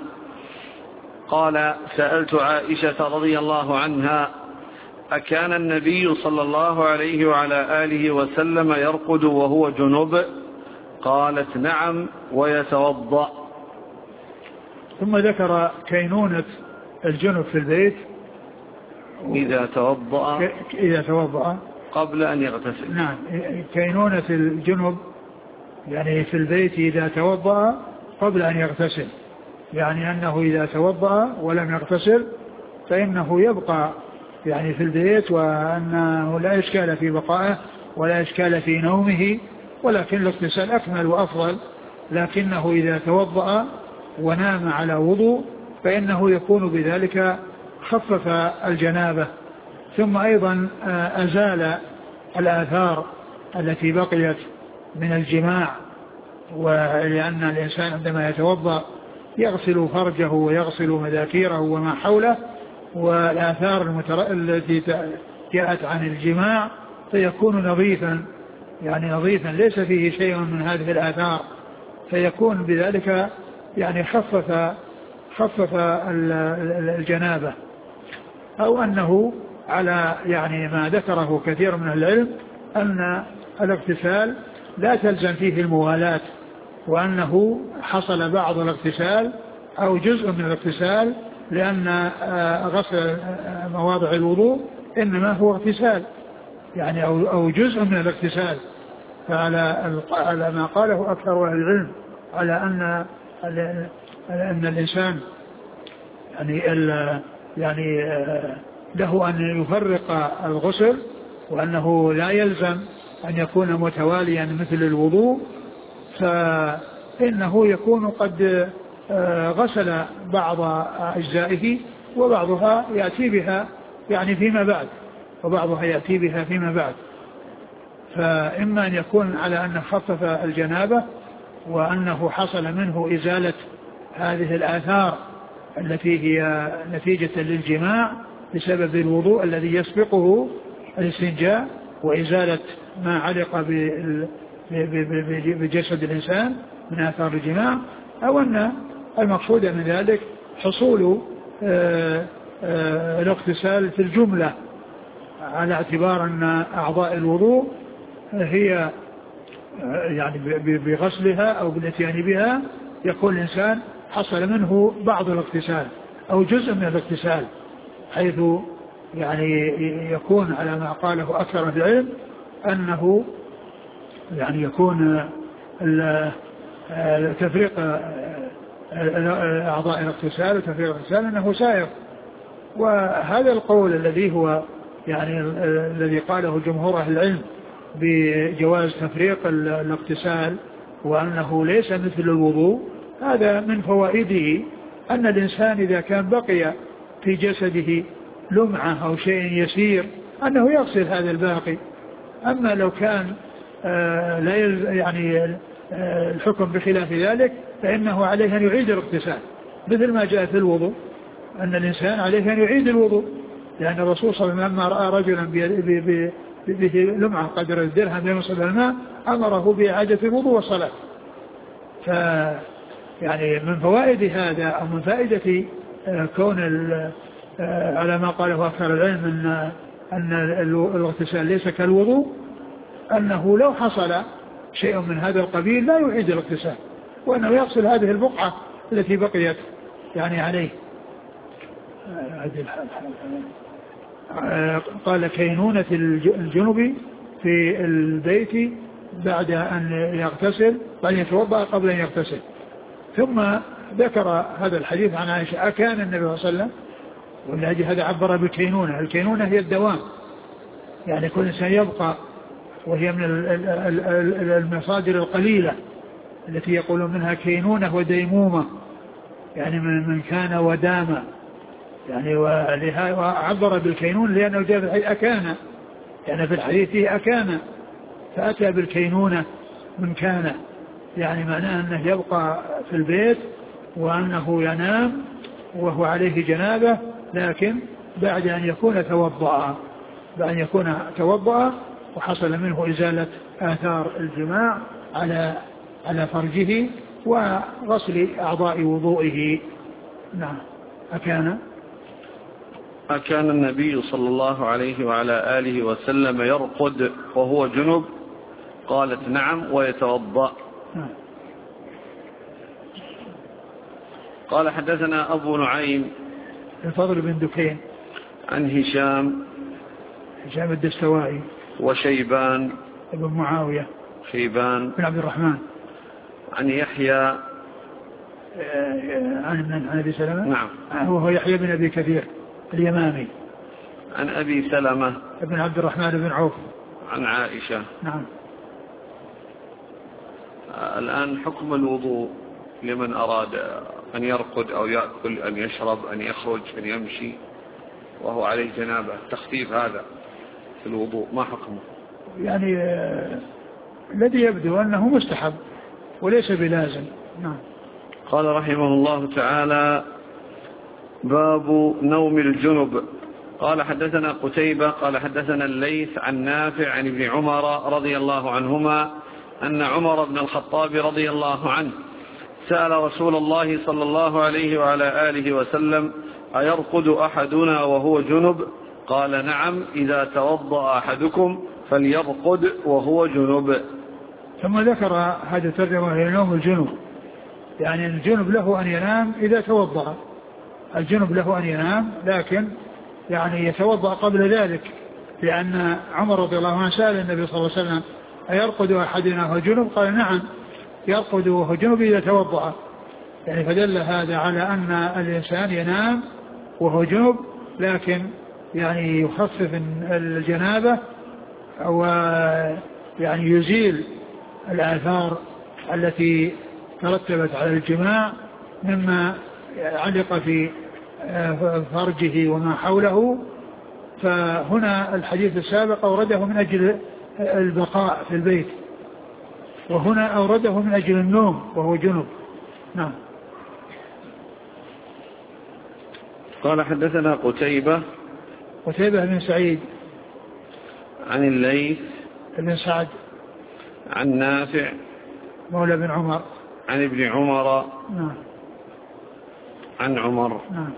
قال: سألت عائشة رضي الله عنها: أكان النبي صلى الله عليه وعلى آله وسلم يرقد وهو جنب؟ قالت: نعم ويتوضأ. ثم ذكر كينونة الجنب في البيت إذا توضأ إذا توضأ قبل أن يغتسل. نعم. كينونة الجنب يعني في البيت إذا توضأ قبل أن يغتسل، يعني أنه إذا توضأ ولم يغتسل فإنه يبقى يعني في البيت، وأنه لا إشكال في بقائه ولا إشكال في نومه، ولكن الاغتسال أكمل وأفضل. لكنه إذا توضأ ونام على وضوء فإنه يكون بذلك خفف الجنابة، ثم أيضا أزال الآثار التي بقيت من الجماع، ولأن الإنسان عندما يتوضأ يغسل فرجه ويغسل مذاكيره وما حوله، والآثار المتر... التي جاءت عن الجماع فيكون نظيفا، يعني نظيفا ليس فيه شيء من هذه الآثار، فيكون بذلك يعني خفف خفف الجنابة. أو أنه على يعني ما ذكره كثير من العلم أن الاغتسال لا تلزم فيه الموالاة، وأنه حصل بعض الاغتسال أو جزء من الاغتسال، لأن غسل مواضع الوضوء إنما هو اغتسال يعني أو أو جزء من الاغتسال. فعلى على ما قاله أكثر أهل العلم على أن أن الإنسان يعني يعني له أن يفرق الغسل، وأنه لا يلزم أن يكون متواليا مثل الوضوء، فإنه يكون قد غسل بعض أجزائه وبعضها يأتي بها يعني فيما بعد وبعضها يأتي بها فيما بعد. فإما أن يكون على أن خفف الجنابة وأنه حصل منه إزالة هذه الآثار التي هي نتيجة للجماع بسبب الوضوء الذي يسبقه الاستنجاء وإزالة ما علق بجسد الإنسان من آثار الجماع، أو أن المقصود من ذلك حصول الاغتسال في الجملة، على اعتبار أن أعضاء الوضوء هي يعني بغسلها أو بالاتيان بها يكون الإنسان حصل منه بعض الاغتسال أو جزء من الاغتسال، حيث يعني يكون على ما قاله أكثر العلم أنه يعني يكون تفريق أعضاء الاغتسال وتفريق الاغتسال أنه سائر. وهذا القول الذي هو يعني الذي قاله جمهور أهل العلم بجواز تفريق الاغتسال وأنه ليس مثل الوضوء، هذا من فوائده أن الإنسان إذا كان بقي في جسده لمعة أو شيء يسير أنه يغسل هذا الباقي. أما لو كان آه لا يعني آه الحكم بخلاف ذلك فإنه عليه أن يعيد الاغتسال، مثل ما جاء في الوضوء أن الإنسان عليه أن يعيد الوضوء، لأن الرسول صلى الله عليه وسلم لما رأى رجلا به لمعة قدر الدرهم يمصد الماء أمره بإعادة الوضوء والصلاة. ف يعني من فوائد هذا أو من فائدة كون على ما قاله أكثر العلم أن أن الاغتسال ليس كالوضوء، أنه لو حصل شيء من هذا القبيل لا يعيد الاغتسال، وأنه يغسل هذه البقعة التي بقيت يعني عليه. قال كينونة الجنب في البيت بعد أن يغتسل، بعد يتوضأ قبل أن يغتسل. ثم ذكر هذا الحديث عن عائشة: أكان النبي صلى الله عليه وسلم، والذي هذا عبر بالكينونة. الكينونة هي الدوام، يعني كل إنسان يبقى، وهي من المصادر القليلة التي يقولون منها كينونة وديمومة، يعني من كان ودام، يعني وعبر بالكينون لأنه جاء في الحديث أكان، يعني في الحديث فيه أكان، فأتى بالكينونة من كان، يعني معناه أنه يبقى في البيت وأنه ينام وهو عليه جنابة، لكن بعد أن يكون توضأ، بعد أن يكون توضأ وحصل منه إزالة آثار الجماع على على فرجه وغسل أعضاء وضوئه. نعم. أكان أكان النبي صلى الله عليه وعلى آله وسلم يرقد وهو جنب؟ قالت: نعم، ويتوضأ. نعم. قال: حدثنا أبو نعيم الفضل بن دكين عن هشام هشام الدستوائي وشيبان ابن معاوية شيبان بن عبد الرحمن عن يحيى عن عن أبي سلمة. نعم. وهو يحيى بن أبي كثير اليمامي عن أبي سلمة ابن عبد الرحمن بن عوف عن عائشة. نعم. الآن حكم الوضوء لمن أراد أن يرقد أو يأكل، أن يشرب، أن يخرج، أن يمشي وهو عليه جنابة، تخفيف هذا في الوضوء، ما حكمه؟ يعني آه الذي يبدو أنه مستحب وليس بلازم. نعم. قال رحمه الله تعالى: باب نوم الجنب. قال: حدثنا قتيبة قال حدثنا الليث عن نافع عن ابن عمر رضي الله عنهما أن عمر بن الخطاب رضي الله عنه سأل رسول الله صلى الله عليه وعلى آله وسلم: أيرقد أحدنا وهو جنب؟ قال: نعم، إذا توضأ أحدكم فليرقد وهو جنب. ثم ذكر هذا الترجمة لنوم الجنب، يعني الجنب له أن ينام إذا توضأ، الجنب له أن ينام، لكن يعني يتوضأ قبل ذلك، لأن عمر رضي الله عنه سأل النبي صلى الله عليه وسلم: أيرقد أحدنا وهو جنب؟ قال: نعم، يرقد وهو جنب إذا توضأ. يعني فدل هذا على أن الإنسان ينام وهو جنب، لكن يعني يخفف الجنابة أو يعني يزيل الآثار التي ترتبت على الجماع مما علق في فرجه وما حوله. فهنا الحديث السابق أورده من أجل البقاء في البيت، وهنا أورده من أجل النوم وهو جنب. نعم. قال: حدثنا قتيبة قتيبة بن سعيد عن الليث بن سعد عن نافع مولى بن عمر عن ابن عمر. نعم. عن عمر. نعم.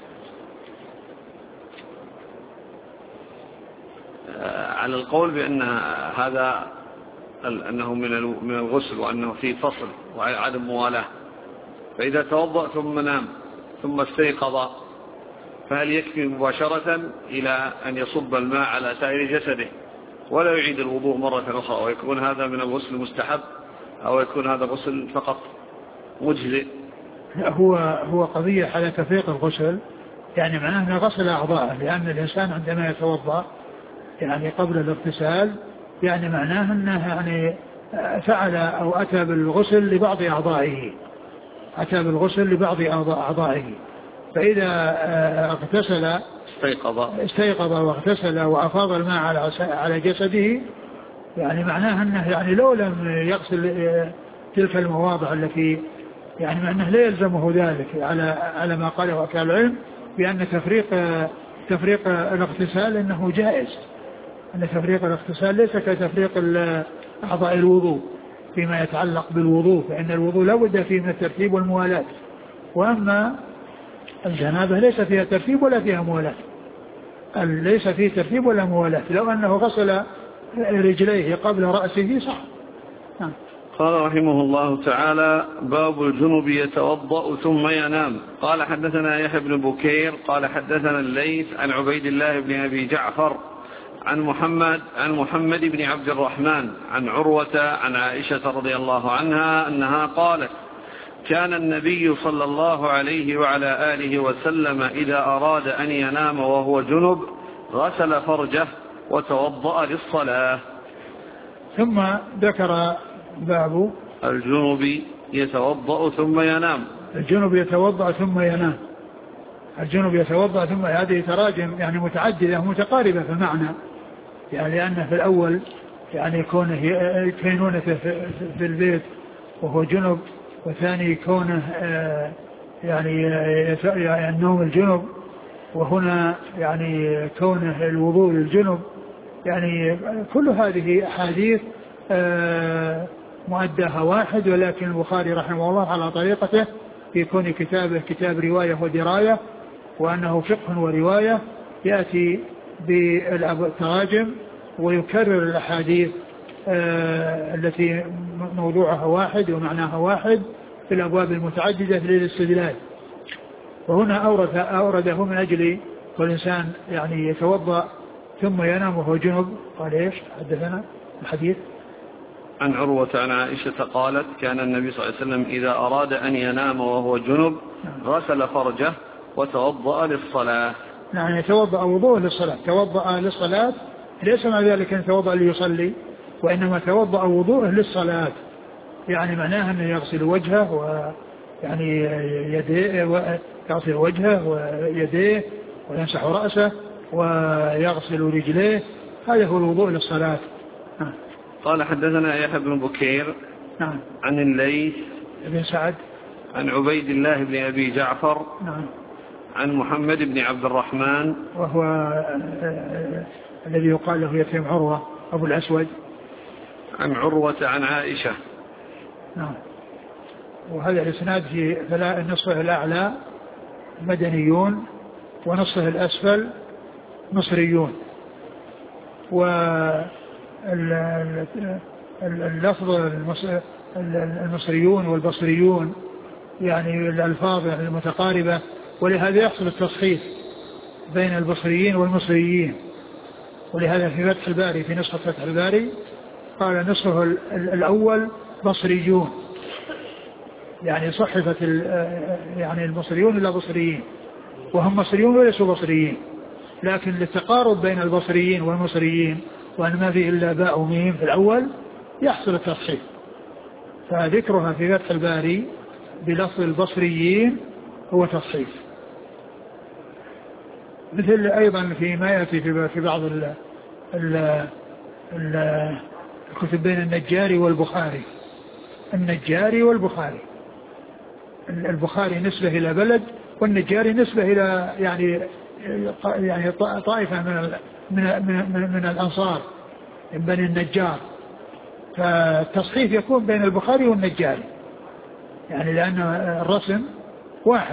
على القول بأن هذا أنه من الغسل وأنه فيه فصل وعدم موالاة، فإذا توضأ ثم نام ثم استيقظ فهل يكفي مباشرة إلى أن يصب الماء على سائر جسده ولا يعيد الوضوء مرة أخرى، ويكون هذا من الغسل مستحب أو يكون هذا غسل فقط مجزئ؟ هو هو قضية على تفريق الغسل، يعني معناه أنه غسل أعضاءه، لأن الإنسان عندما يتوضأ يعني قبل الاغتسال يعني معناه أنه يعني فعل أو أتى بالغسل لبعض أعضائه، أتى بالغسل لبعض أعضائه، فإذا اغتسل استيقظ استيقظ واغتسل وأفاض الماء على على جسده، يعني معناه أنه يعني لو لم يغسل تلك المواضع التي يعني معناه لا يلزمه ذلك، على على ما قاله أهل العلم بأن تفريق تفريق الاغتسال أنه جائز، أن تفريق الاغتسال ليس كتفريق أعضاء الوضوء فيما يتعلق بالوضوء، فإن الوضوء لا بد فيه من الترتيب والموالاة، وأما الجنابة ليس فيها ترتيب ولا فيها موالاة، ليس فيه ترتيب ولا موالاة، لو أنه غسل رجليه قبل رأسه صح. نعم. قال رحمه الله تعالى: باب الجنب يتوضأ ثم ينام. قال: حدثنا يحيى بن بكير قال حدثنا الليث عن عبيد الله بن أبي جعفر عن محمد عن محمد بن عبد الرحمن عن عروة عن عائشة رضي الله عنها أنها قالت: كان النبي صلى الله عليه وعلى آله وسلم إذا أراد أن ينام وهو جنب غسل فرجه وتوضأ للصلاة. ثم ذكر باب الجنب يتوضأ ثم ينام. الجنب يتوضأ ثم ينام. الجنب يتوضأ ثم، هذه تراجم يعني متعددة متقاربة في المعنى، يعني لأن في الأول يعني كونه كينونته في البيت وهو جنب، وثاني كونه يعني النوم الجنب، وهنا يعني كونه الوضوء للجنب، يعني كل هذه أحاديث مؤداها واحد، ولكن البخاري رحمه الله على طريقته في كون كتابه كتاب رواية ودراية، وأنه فقه ورواية، يأتي بالتراجم ويكرر الأحاديث التي موضوعها واحد ومعناها واحد في الأبواب المتعددة للاستدلال. وهنا أورد أورده من أجل والإنسان يعني يتوضأ ثم ينام وهو جنب. قال إيش؟ حدثنا الحديث عن عروة عن عائشة قالت كان النبي صلى الله عليه وسلم إذا أراد أن ينام وهو جنب غسل فرجه وتوضأ للصلاة. نعم، يتوضأ وضوء للصلاة. توضأ للصلاة ليس مع ذلك أن توضأ ليصلي، وإنما توضأ وضوءه للصلاة، يعني معناها أنه يغسل وجهه ويعني يديه، يغسل وجهه ويديه ويمسح رأسه ويغسل رجليه، هذا هو الوضوء للصلاة. نعم. قال حدثنا يحيى بن بكير نعم. عن الليث بن سعد عن عبيد الله بن أبي جعفر نعم. عن محمد بن عبد الرحمن وهو الذي يقال له يتيم عروة أبو الأسود عن عروة عن عائشة. نعم. وهذا الإسناد في نصفه الأعلى مدنيون ونصفه الأسفل مصريون، واللفظ المصريون والبصريون يعني الألفاظ المتقاربة، ولهذا يحصل التصحيف بين البصريين والمصريين. ولهذا في فتح الباري في نسخة فتح الباري قال نصفه الأول بصريون، يعني صحفت يعني المصريون إلى بصريين، وهم مصريون وليسوا بصريين، لكن للتقارب بين البصريين والمصريين وأن ما فيه إلا باء وميم في الأول يحصل التصحيف، فذكرها في فتح الباري بلفظ البصريين هو تصحيف. مثل أيضا فيما يأتي في بعض ال ال ال الكتب بين النجاري والبخاري، النجاري والبخاري، البخاري نسبة إلى بلد والنجاري نسبة إلى يعني يعني طائفة من من من, من الأنصار من بني النجار، فالتصحيف يكون بين البخاري والنجاري، يعني لأن الرسم واحد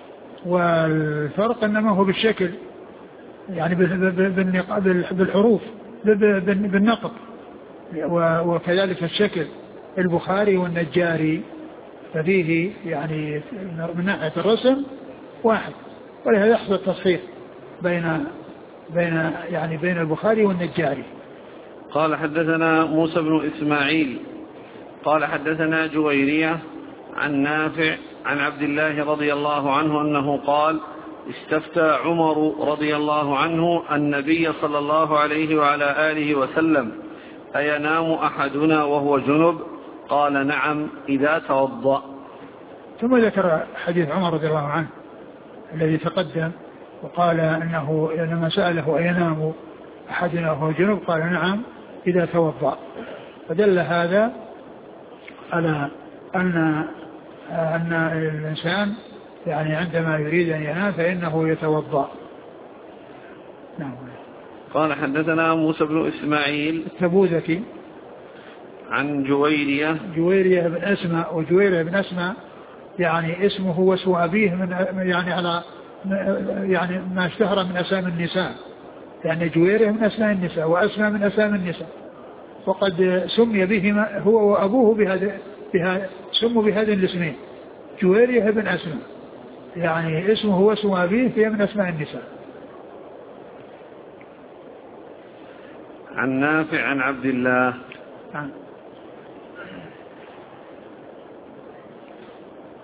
والفرق إنما هو بالشكل، يعني بالحروف بالنقط، وكذلك الشكل البخاري والنجاري ففيه يعني من ناحية الرسم واحد، ولهذا يحصل التصحيح بين بين يعني بين البخاري والنجاري. قال حدثنا موسى بن إسماعيل قال حدثنا جويرية عن نافع عن عبد الله رضي الله عنه أنه قال استفتى عمر رضي الله عنه النبي صلى الله عليه وعلى آله وسلم أينام أحدنا وهو جنب؟ قال نعم إذا توضأ. ثم ذكر حديث عمر رضي الله عنه الذي تقدم وقال أنه لما سأله أينام أحدنا وهو جنب قال نعم إذا توضأ، فدل هذا على أن أن الإنسان يعني عندما يريد أن ينام فإنه يتوضأ. نعم. قال حدثنا موسى بن إسماعيل التبوذكي عن جويرية جويرية بن أسماء، وجويرية بن أسماء يعني اسمه واسم أبيه من يعني على يعني ما اشتهر من أسامي النساء، يعني جويرية من أسماء النساء وأسماء من أسامي النساء، وقد سمي بهما هو وأبوه بهذا بها سموا بهذين الاسمين جويرية بن أسماء، يعني اسمه واسم أبيه فهي من أسماء النساء. عن نافع عن عبد الله عن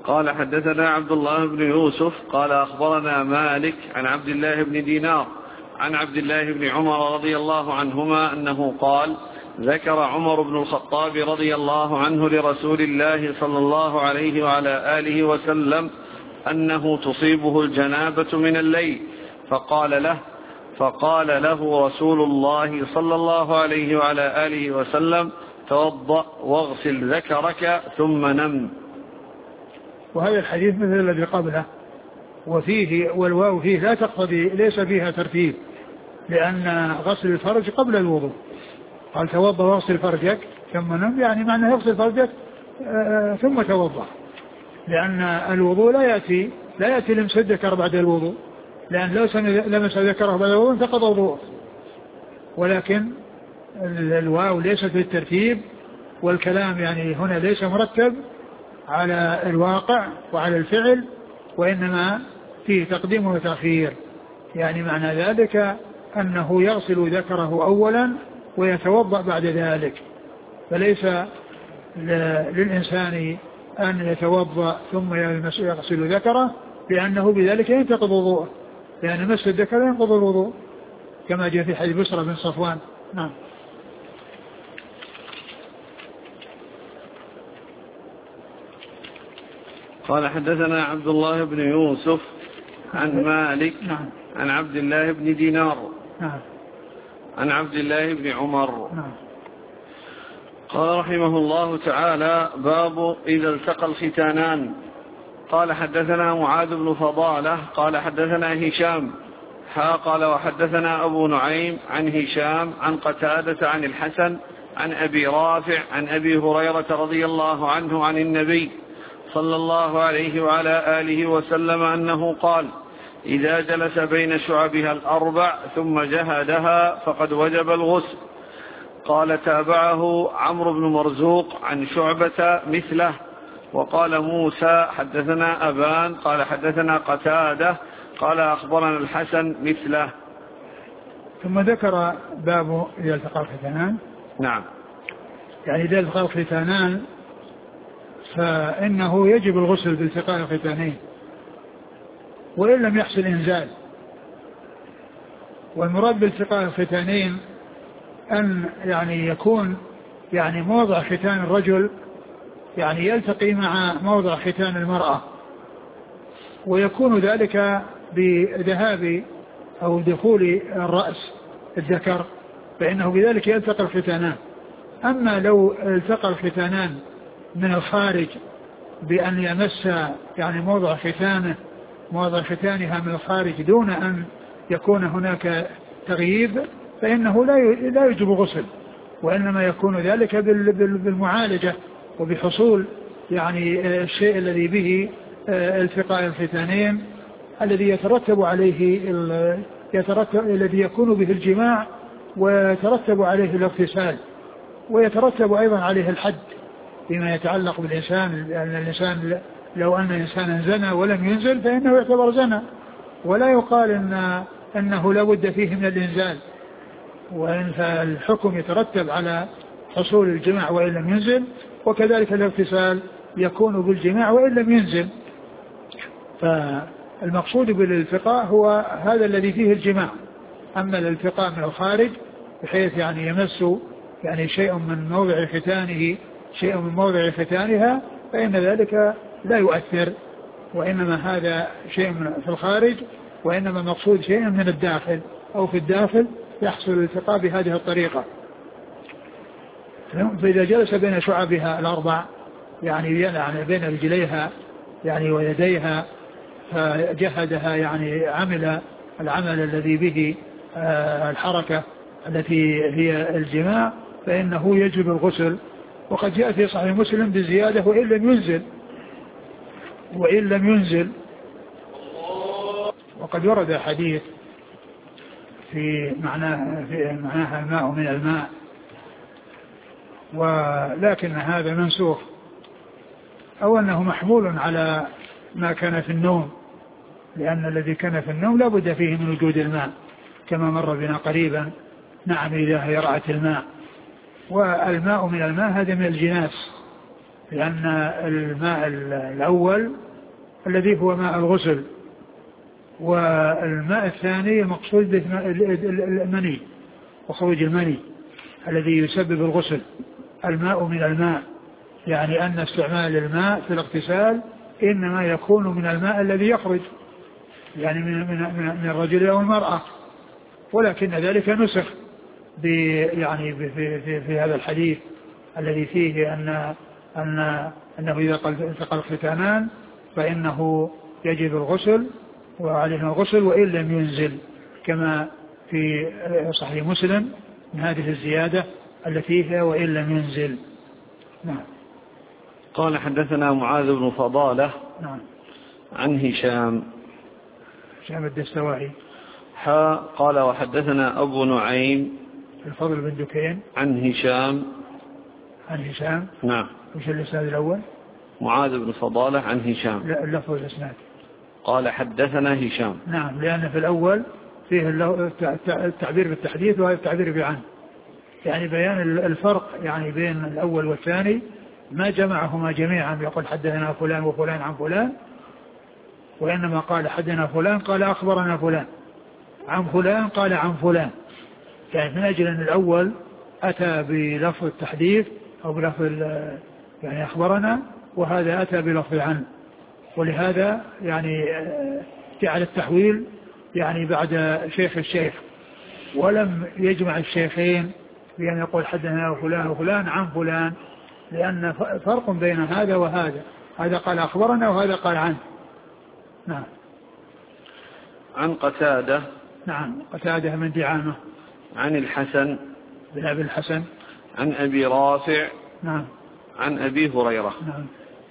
قال حدثنا عبد الله بن يوسف قال أخبرنا مالك عن عبد الله بن دينار عن عبد الله بن عمر رضي الله عنهما أنه قال ذكر عمر بن الخطاب رضي الله عنه لرسول الله صلى الله عليه وعلى آله وسلم أنه تصيبه الجنابة من الليل فقال له فقال له رسول الله صلى الله عليه وعلى آله وسلم توضأ واغسل ذكرك ثم نم. وهذا الحديث مثل الذي قبله، وفيه والواو فيه لا تقتضي ليس فيها ترتيب، لأن غسل الفرج قبل الوضوء. قال توضأ واغسل فرجك ثم نم، يعني معنى يغسل فرجك ثم توضأ، لأن الوضوء لا يأتي لا يأتي لمس الذكر بعد الوضوء، لأن لو لمس ذكره بعد الوضوء انتقض وضوءه. ولكن الواو ليس في الترتيب، والكلام يعني هنا ليس مرتب على الواقع وعلى الفعل، وإنما فيه تقديم وتأخير، يعني معنى ذلك أنه يغسل ذكره أولا ويتوضأ بعد ذلك، فليس للإنسان أن يتوضأ ثم يغسل ذكره، لأنه بذلك ينتقض وضوءه، لأن مس الذكر ينقض الوضوء كما جاء في حديث بسرى بن صفوان. نعم. قال حدثنا عبد الله بن يوسف عن مالك نعم. عن عبد الله بن دينار نعم. عن عبد الله بن عمر. نعم. قال رحمه الله تعالى باب إذا التقى الختانان. قال حدثنا معاذ بن فضالة قال حدثنا هشام حا قال وحدثنا أبو نعيم عن هشام عن قتادة عن الحسن عن أبي رافع عن أبي هريرة رضي الله عنه عن النبي صلى الله عليه وعلى آله وسلم أنه قال إذا جلس بين شعبها الأربع ثم جهدها فقد وجب الغسل. قال تابعه عمرو بن مرزوق عن شعبة مثله. وقال موسى حدثنا أبان قال حدثنا قتادة قال أخبرنا الحسن مثله. ثم ذكر باب إذا التقى الختانان. نعم. يعني إذا التقى الختانان فإنه يجب الغسل بالتقاء الختانين وإن لم يحصل إنزال. والمراد بالتقاء الختانين أن يعني يكون يعني موضع ختان الرجل يعني يلتقي مع موضع ختان المرأة، ويكون ذلك بذهاب أو دخول الرأس الذكر، فإنه بذلك يلتقى الختانان. أما لو التقى الختانان من الخارج بأن يمس يعني موضع ختانه موضع ختانها من الخارج دون أن يكون هناك تغييب، فإنه لا يجب غسل، وإنما يكون ذلك بالمعالجة وبحصول يعني الشيء الذي به التقاء الختانين الذي يترتب عليه يترتب الذي يكون به الجماع ويترتب عليه الاغتسال ويترتب أيضا عليه الحد فيما يتعلق بالإنسان، لأن الإنسان لو أن إنسانا زنى ولم ينزل فإنه يعتبر زنى، ولا يقال إن أنه لا بد فيه من الإنزال، وإن الحكم يترتب على حصول الجماع وإن لم ينزل، وكذلك الاغتسال يكون بالجماع وإن لم ينزل. فالمقصود بالالتقاء هو هذا الذي فيه الجماع. أما الالتقاء من الخارج بحيث يعني يمس يعني شيء من موضع ختانه شيء من موضع ختانها فإن ذلك لا يؤثر، وإنما هذا شيء في الخارج، وإنما المقصود شيء من الداخل أو في الداخل يحصل الالتقاء بهذه الطريقة. فإذا جلس بين شعبها الأربع يعني يعني بين رجليها يعني ويديها فجهدها يعني عمل العمل الذي به الحركة التي هي الجماع فإنه يجب الغسل. وقد جاء في صحيح مسلم بزيادة وإن لم ينزل وإن لم ينزل وقد ورد حديث في معناه في معناها الماء من الماء، ولكن هذا منسوخ أو أنه محمول على ما كان في النوم، لأن الذي كان في النوم لا بد فيه من وجود الماء كما مر بنا قريبا. نعم إذا يرعت الماء، والماء من الماء هذا من الجناس لأن الماء الأول الذي هو ماء الغسل، والماء الثاني المقصود به المني وخروج المني الذي يسبب الغسل. الماء من الماء، يعني أن استعمال الماء في الاغتسال إنما يكون من الماء الذي يخرج يعني من, من, من الرجل أو المرأة، ولكن ذلك نسخ يعني في, في, في هذا الحديث الذي فيه أن, أن أنه إذا التقى الختانان فإنه يجب الغسل وعليه الغسل وإن لم ينزل، كما في صحيح مسلم من هذه الزيادة التي فيها وإن لم ينزل. نعم. قال حدثنا معاذ بن فضالة نعم. عن هشام هشام الدستوائي حا قال وحدثنا أبو نعيم الفضل بن دكين عن هشام عن هشام نعم. وش الإسناد الأول؟ معاذ بن فضالة عن هشام. لا اللفظ الإسناد قال حدثنا هشام. نعم، لأن في الأول فيه التعبير بالتحديث وهذا التعبير بعن، يعني بيان الفرق يعني بين الأول والثاني، ما جمعهما جميعا يقول حدثنا فلان وفلان عن فلان، وإنما قال حدثنا فلان قال أخبرنا فلان عن فلان قال عن فلان، يعني من أجل أن الأول أتى بلفظ التحديث أو بلفظ يعني أخبرنا، وهذا أتى بلفظ عن، ولهذا يعني جعل التحويل يعني بعد شيخ الشيخ، ولم يجمع الشيخين بأن يقول حدثنا فلان وفلان عن فلان، لأن فرق بين هذا وهذا، هذا قال أخبرنا وهذا قال عنه. نعم. عن قتادة نعم قتادة من دعامة عن الحسن بن أبي الحسن عن أبي رافع نعم عن أبي هريرة نعم.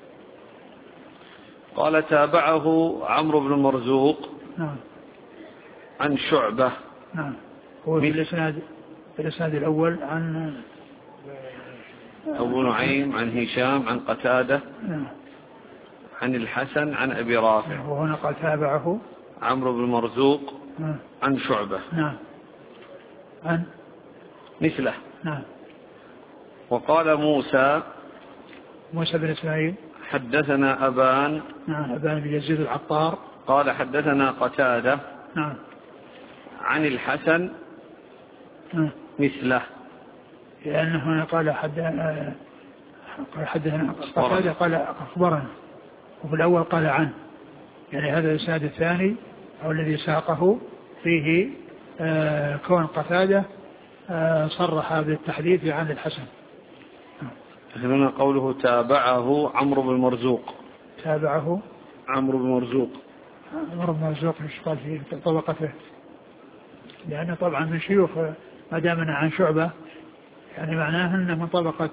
قال تابعه عمرو بن مرزوق نعم عن شعبة نعم. هو في الإسناد في الإسناد الأول عن أبو نعيم عن هشام عن قتادة نعم عن الحسن عن أبي رافع، وهنا قال تابعه عمرو بن مرزوق نعم عن شعبة نعم عن مثله. نعم. وقال موسى موسى بن إسماعيل حدثنا أبان نعم أبان بن يزيد العطار قال حدثنا قتادة نعم عن الحسن نعم مثله، لأنه هنا قال حدثنا قال حدثنا قتادة قال أخبرنا، وفي الأول قال عنه، يعني هذا الإسناد الثاني أو الذي ساقه فيه آه كون قتادة آه صرح بالتحديث عن الحسن. هنا قوله تابعه عمرو بن مرزوق تابعه عمرو بن مرزوق عمرو بن مرزوق مش قال في طبقته، لأنه طبعا من شيوخ ما دامنا عن شعبة يعني معناه أنه من طبقة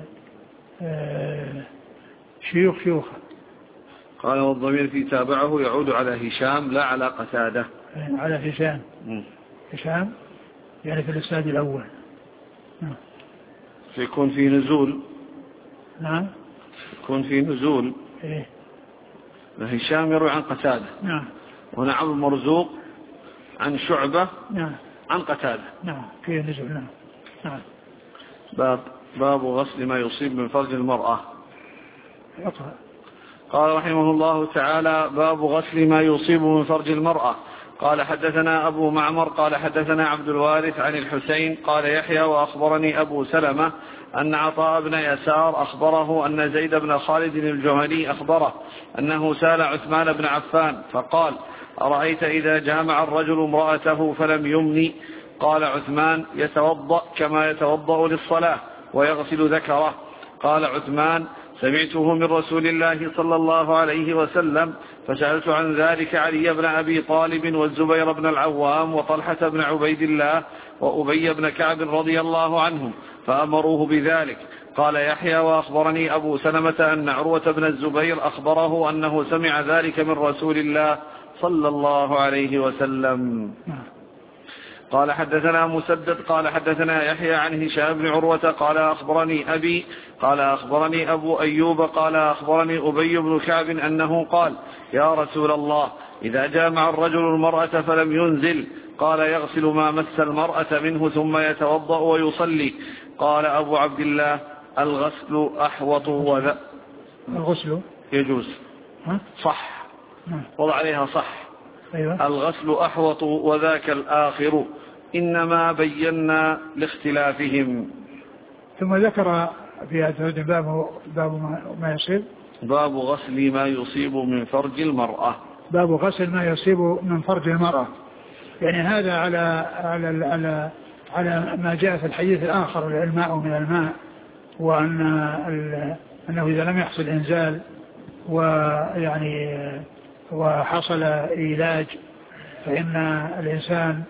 شيوخ شيوخه. قال والضمير في تابعه يعود على هشام لا على قتادة. على هشام م. هشام يعني في الإسناد الأول. نعم. يكون فيه نزول. نعم يكون فيه نزول. إيه. هشام يروي عن قتادة. نعم. وهنا عبد المرزوق عن شعبة. نعم. عن قتادة. نعم فيه نزول. نعم. نعم. باب باب غسل ما يصيب من فرج المرأة. اقرأ. قال رحمه الله تعالى باب غسل ما يصيب من فرج المرأة. قال حدثنا أبو معمر قال حدثنا عبد الوارث عن الحسين قال يحيى وأخبرني أبو سلمة أن عطاء بن يسار أخبره أن زيد بن خالد الجهني أخبره أنه سأل عثمان بن عفان فقال أرأيت إذا جامع الرجل امرأته فلم يمني؟ قال عثمان يتوضأ كما يتوضأ للصلاة ويغسل ذكره. قال عثمان سمعته من رسول الله صلى الله عليه وسلم فسألت عن ذلك علي بن أبي طالب والزبير بن العوام وطلحة بن عبيد الله وأبي بن كعب رضي الله عنهم فأمروه بذلك. قال يحيى وأخبرني أبو سلمة أن عروة بن الزبير أخبره أنه سمع ذلك من رسول الله صلى الله عليه وسلم. قال حدثنا مسدد قال حدثنا يحيى عن هشام بن عروة قال أخبرني أبي قال أخبرني أبو أيوب قال أخبرني أبي بن كعب أنه قال يا رسول الله إذا جامع الرجل المرأة فلم ينزل قال يغسل ما مس المرأة منه ثم يتوضأ ويصلي. قال أبو عبد الله الغسل أحوط وذ الغسل يجوز ها؟ صح نعم. وضع عليها صح. أيوة. الغسل أحوط وذاك الآخر إنما بينا لاختلافهم. ثم ذكر في هذا باب باب ما يصيب باب غسل ما يصيب من فرج المرأة. باب غسل ما يصيب من فرج المرأة. يعني هذا على على على على ما جاء في الحديث الآخر الماء من الماء، وأن أنه إذا لم يحصل إنزال ويعني وحصل إيلاج فإن الإنسان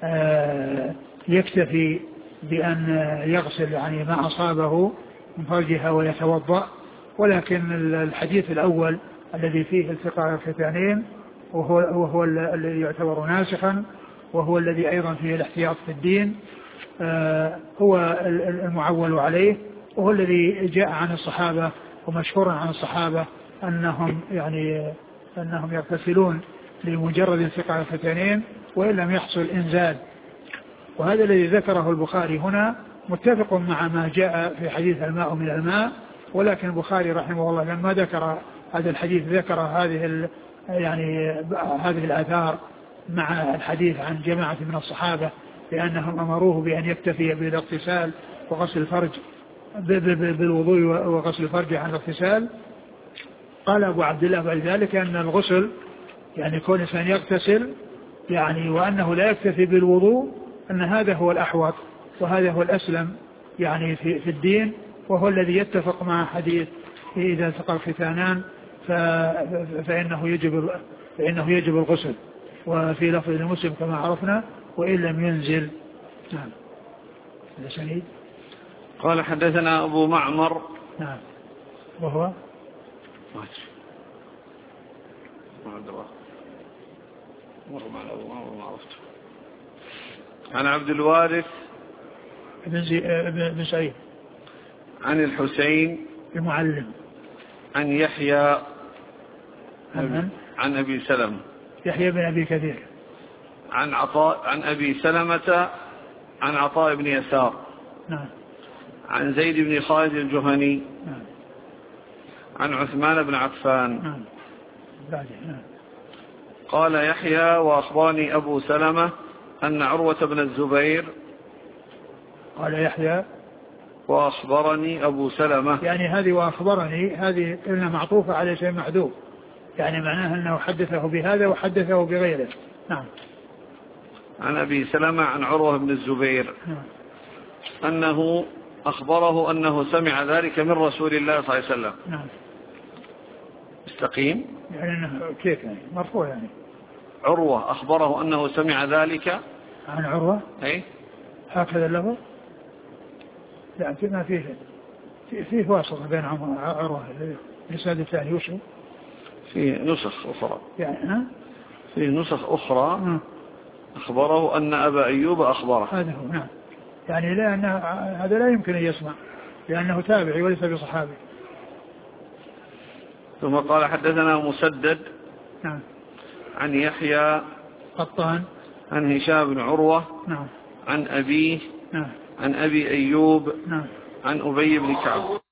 يكتفي بأن يغسل يعني ما أصابه من فرجها ويتوضأ. ولكن الحديث الأول الذي فيه التقاء الختانين وهو, وهو الذي يعتبر ناسخا وهو الذي أيضا فيه الاحتياط في الدين هو المعول عليه، وهو الذي جاء عن الصحابة ومشهورا عن الصحابة أنهم يعني أنهم يغتسلون لمجرد التقاء الختانين وإن لم يحصل إنزال. وهذا الذي ذكره البخاري هنا متفق مع ما جاء في حديث الماء من الماء، ولكن البخاري رحمه الله لما ذكر هذا الحديث ذكر هذه يعني هذه الآثار مع الحديث عن جماعة من الصحابة لأنهم أمروه بأن يكتفي بالاغتسال وغسل الفرج بالوضوء وغسل الفرج عن الاغتسال. قال أبو عبد الله بعد ذلك أن الغسل يعني كون إنسان يغتسل يعني وأنه لا يكتفي بالوضوء أن هذا هو الأحوط وهذا هو الأسلم يعني في, في الدين، وهو الذي يتفق مع حديث إذا التقى الختانان فإنه يجب فإنه يجب الغسل. وفي لفظ المسلم كما عرفنا وإن لم ينزل. نعم. السند قال حدثنا أبو معمر. نعم. وهو عن عبد الوارث بن, زي... بن سعيد عن الحسين المعلم عن يحيى عن, عن أبي سلمة يحيى بن أبي كثير عن عطاء عن أبي سلمة عن عطاء بن يسار. نعم. عن زيد بن خالد الجهني. نعم. عن عثمان بن عفان. نعم. نعم. قال يحيى وأخبرني أبو سلمة أن عروة بن الزبير. قال يحيى وأخبرني أبو سلمة يعني هذه وأخبرني هذه إنها معطوفة على شيء محذوف يعني معناها أنه حدثه بهذا وحدثه بغيره. نعم. عن أبي سلمة عن عروة بن الزبير. نعم. أنه أخبره أنه سمع ذلك من رسول الله صلى الله عليه وسلم. نعم. استقيم يعني أنه كيف يعني مرفوع يعني عروة أخبره أنه سمع ذلك عن عروة. أي هكذا اللفظ. لا ما فيه فيه واسطة بين عروة الإسناد الثاني وشو فيه نسخ أخرى يعني ها فيه نسخ أخرى. ها. أخبره أن أبا أيوب أخبره. هذا هو. نعم. يعني لأن هذا لا يمكن أن يسمع لأنه تابعي وليس بصحابي. ثم قال حدثنا مسدد. نعم. عن يحيى قطان عن هشام بن عروة. نعم. عن أبيه. نعم. عن أبي أيوب. نعم. عن أبي بن كعب.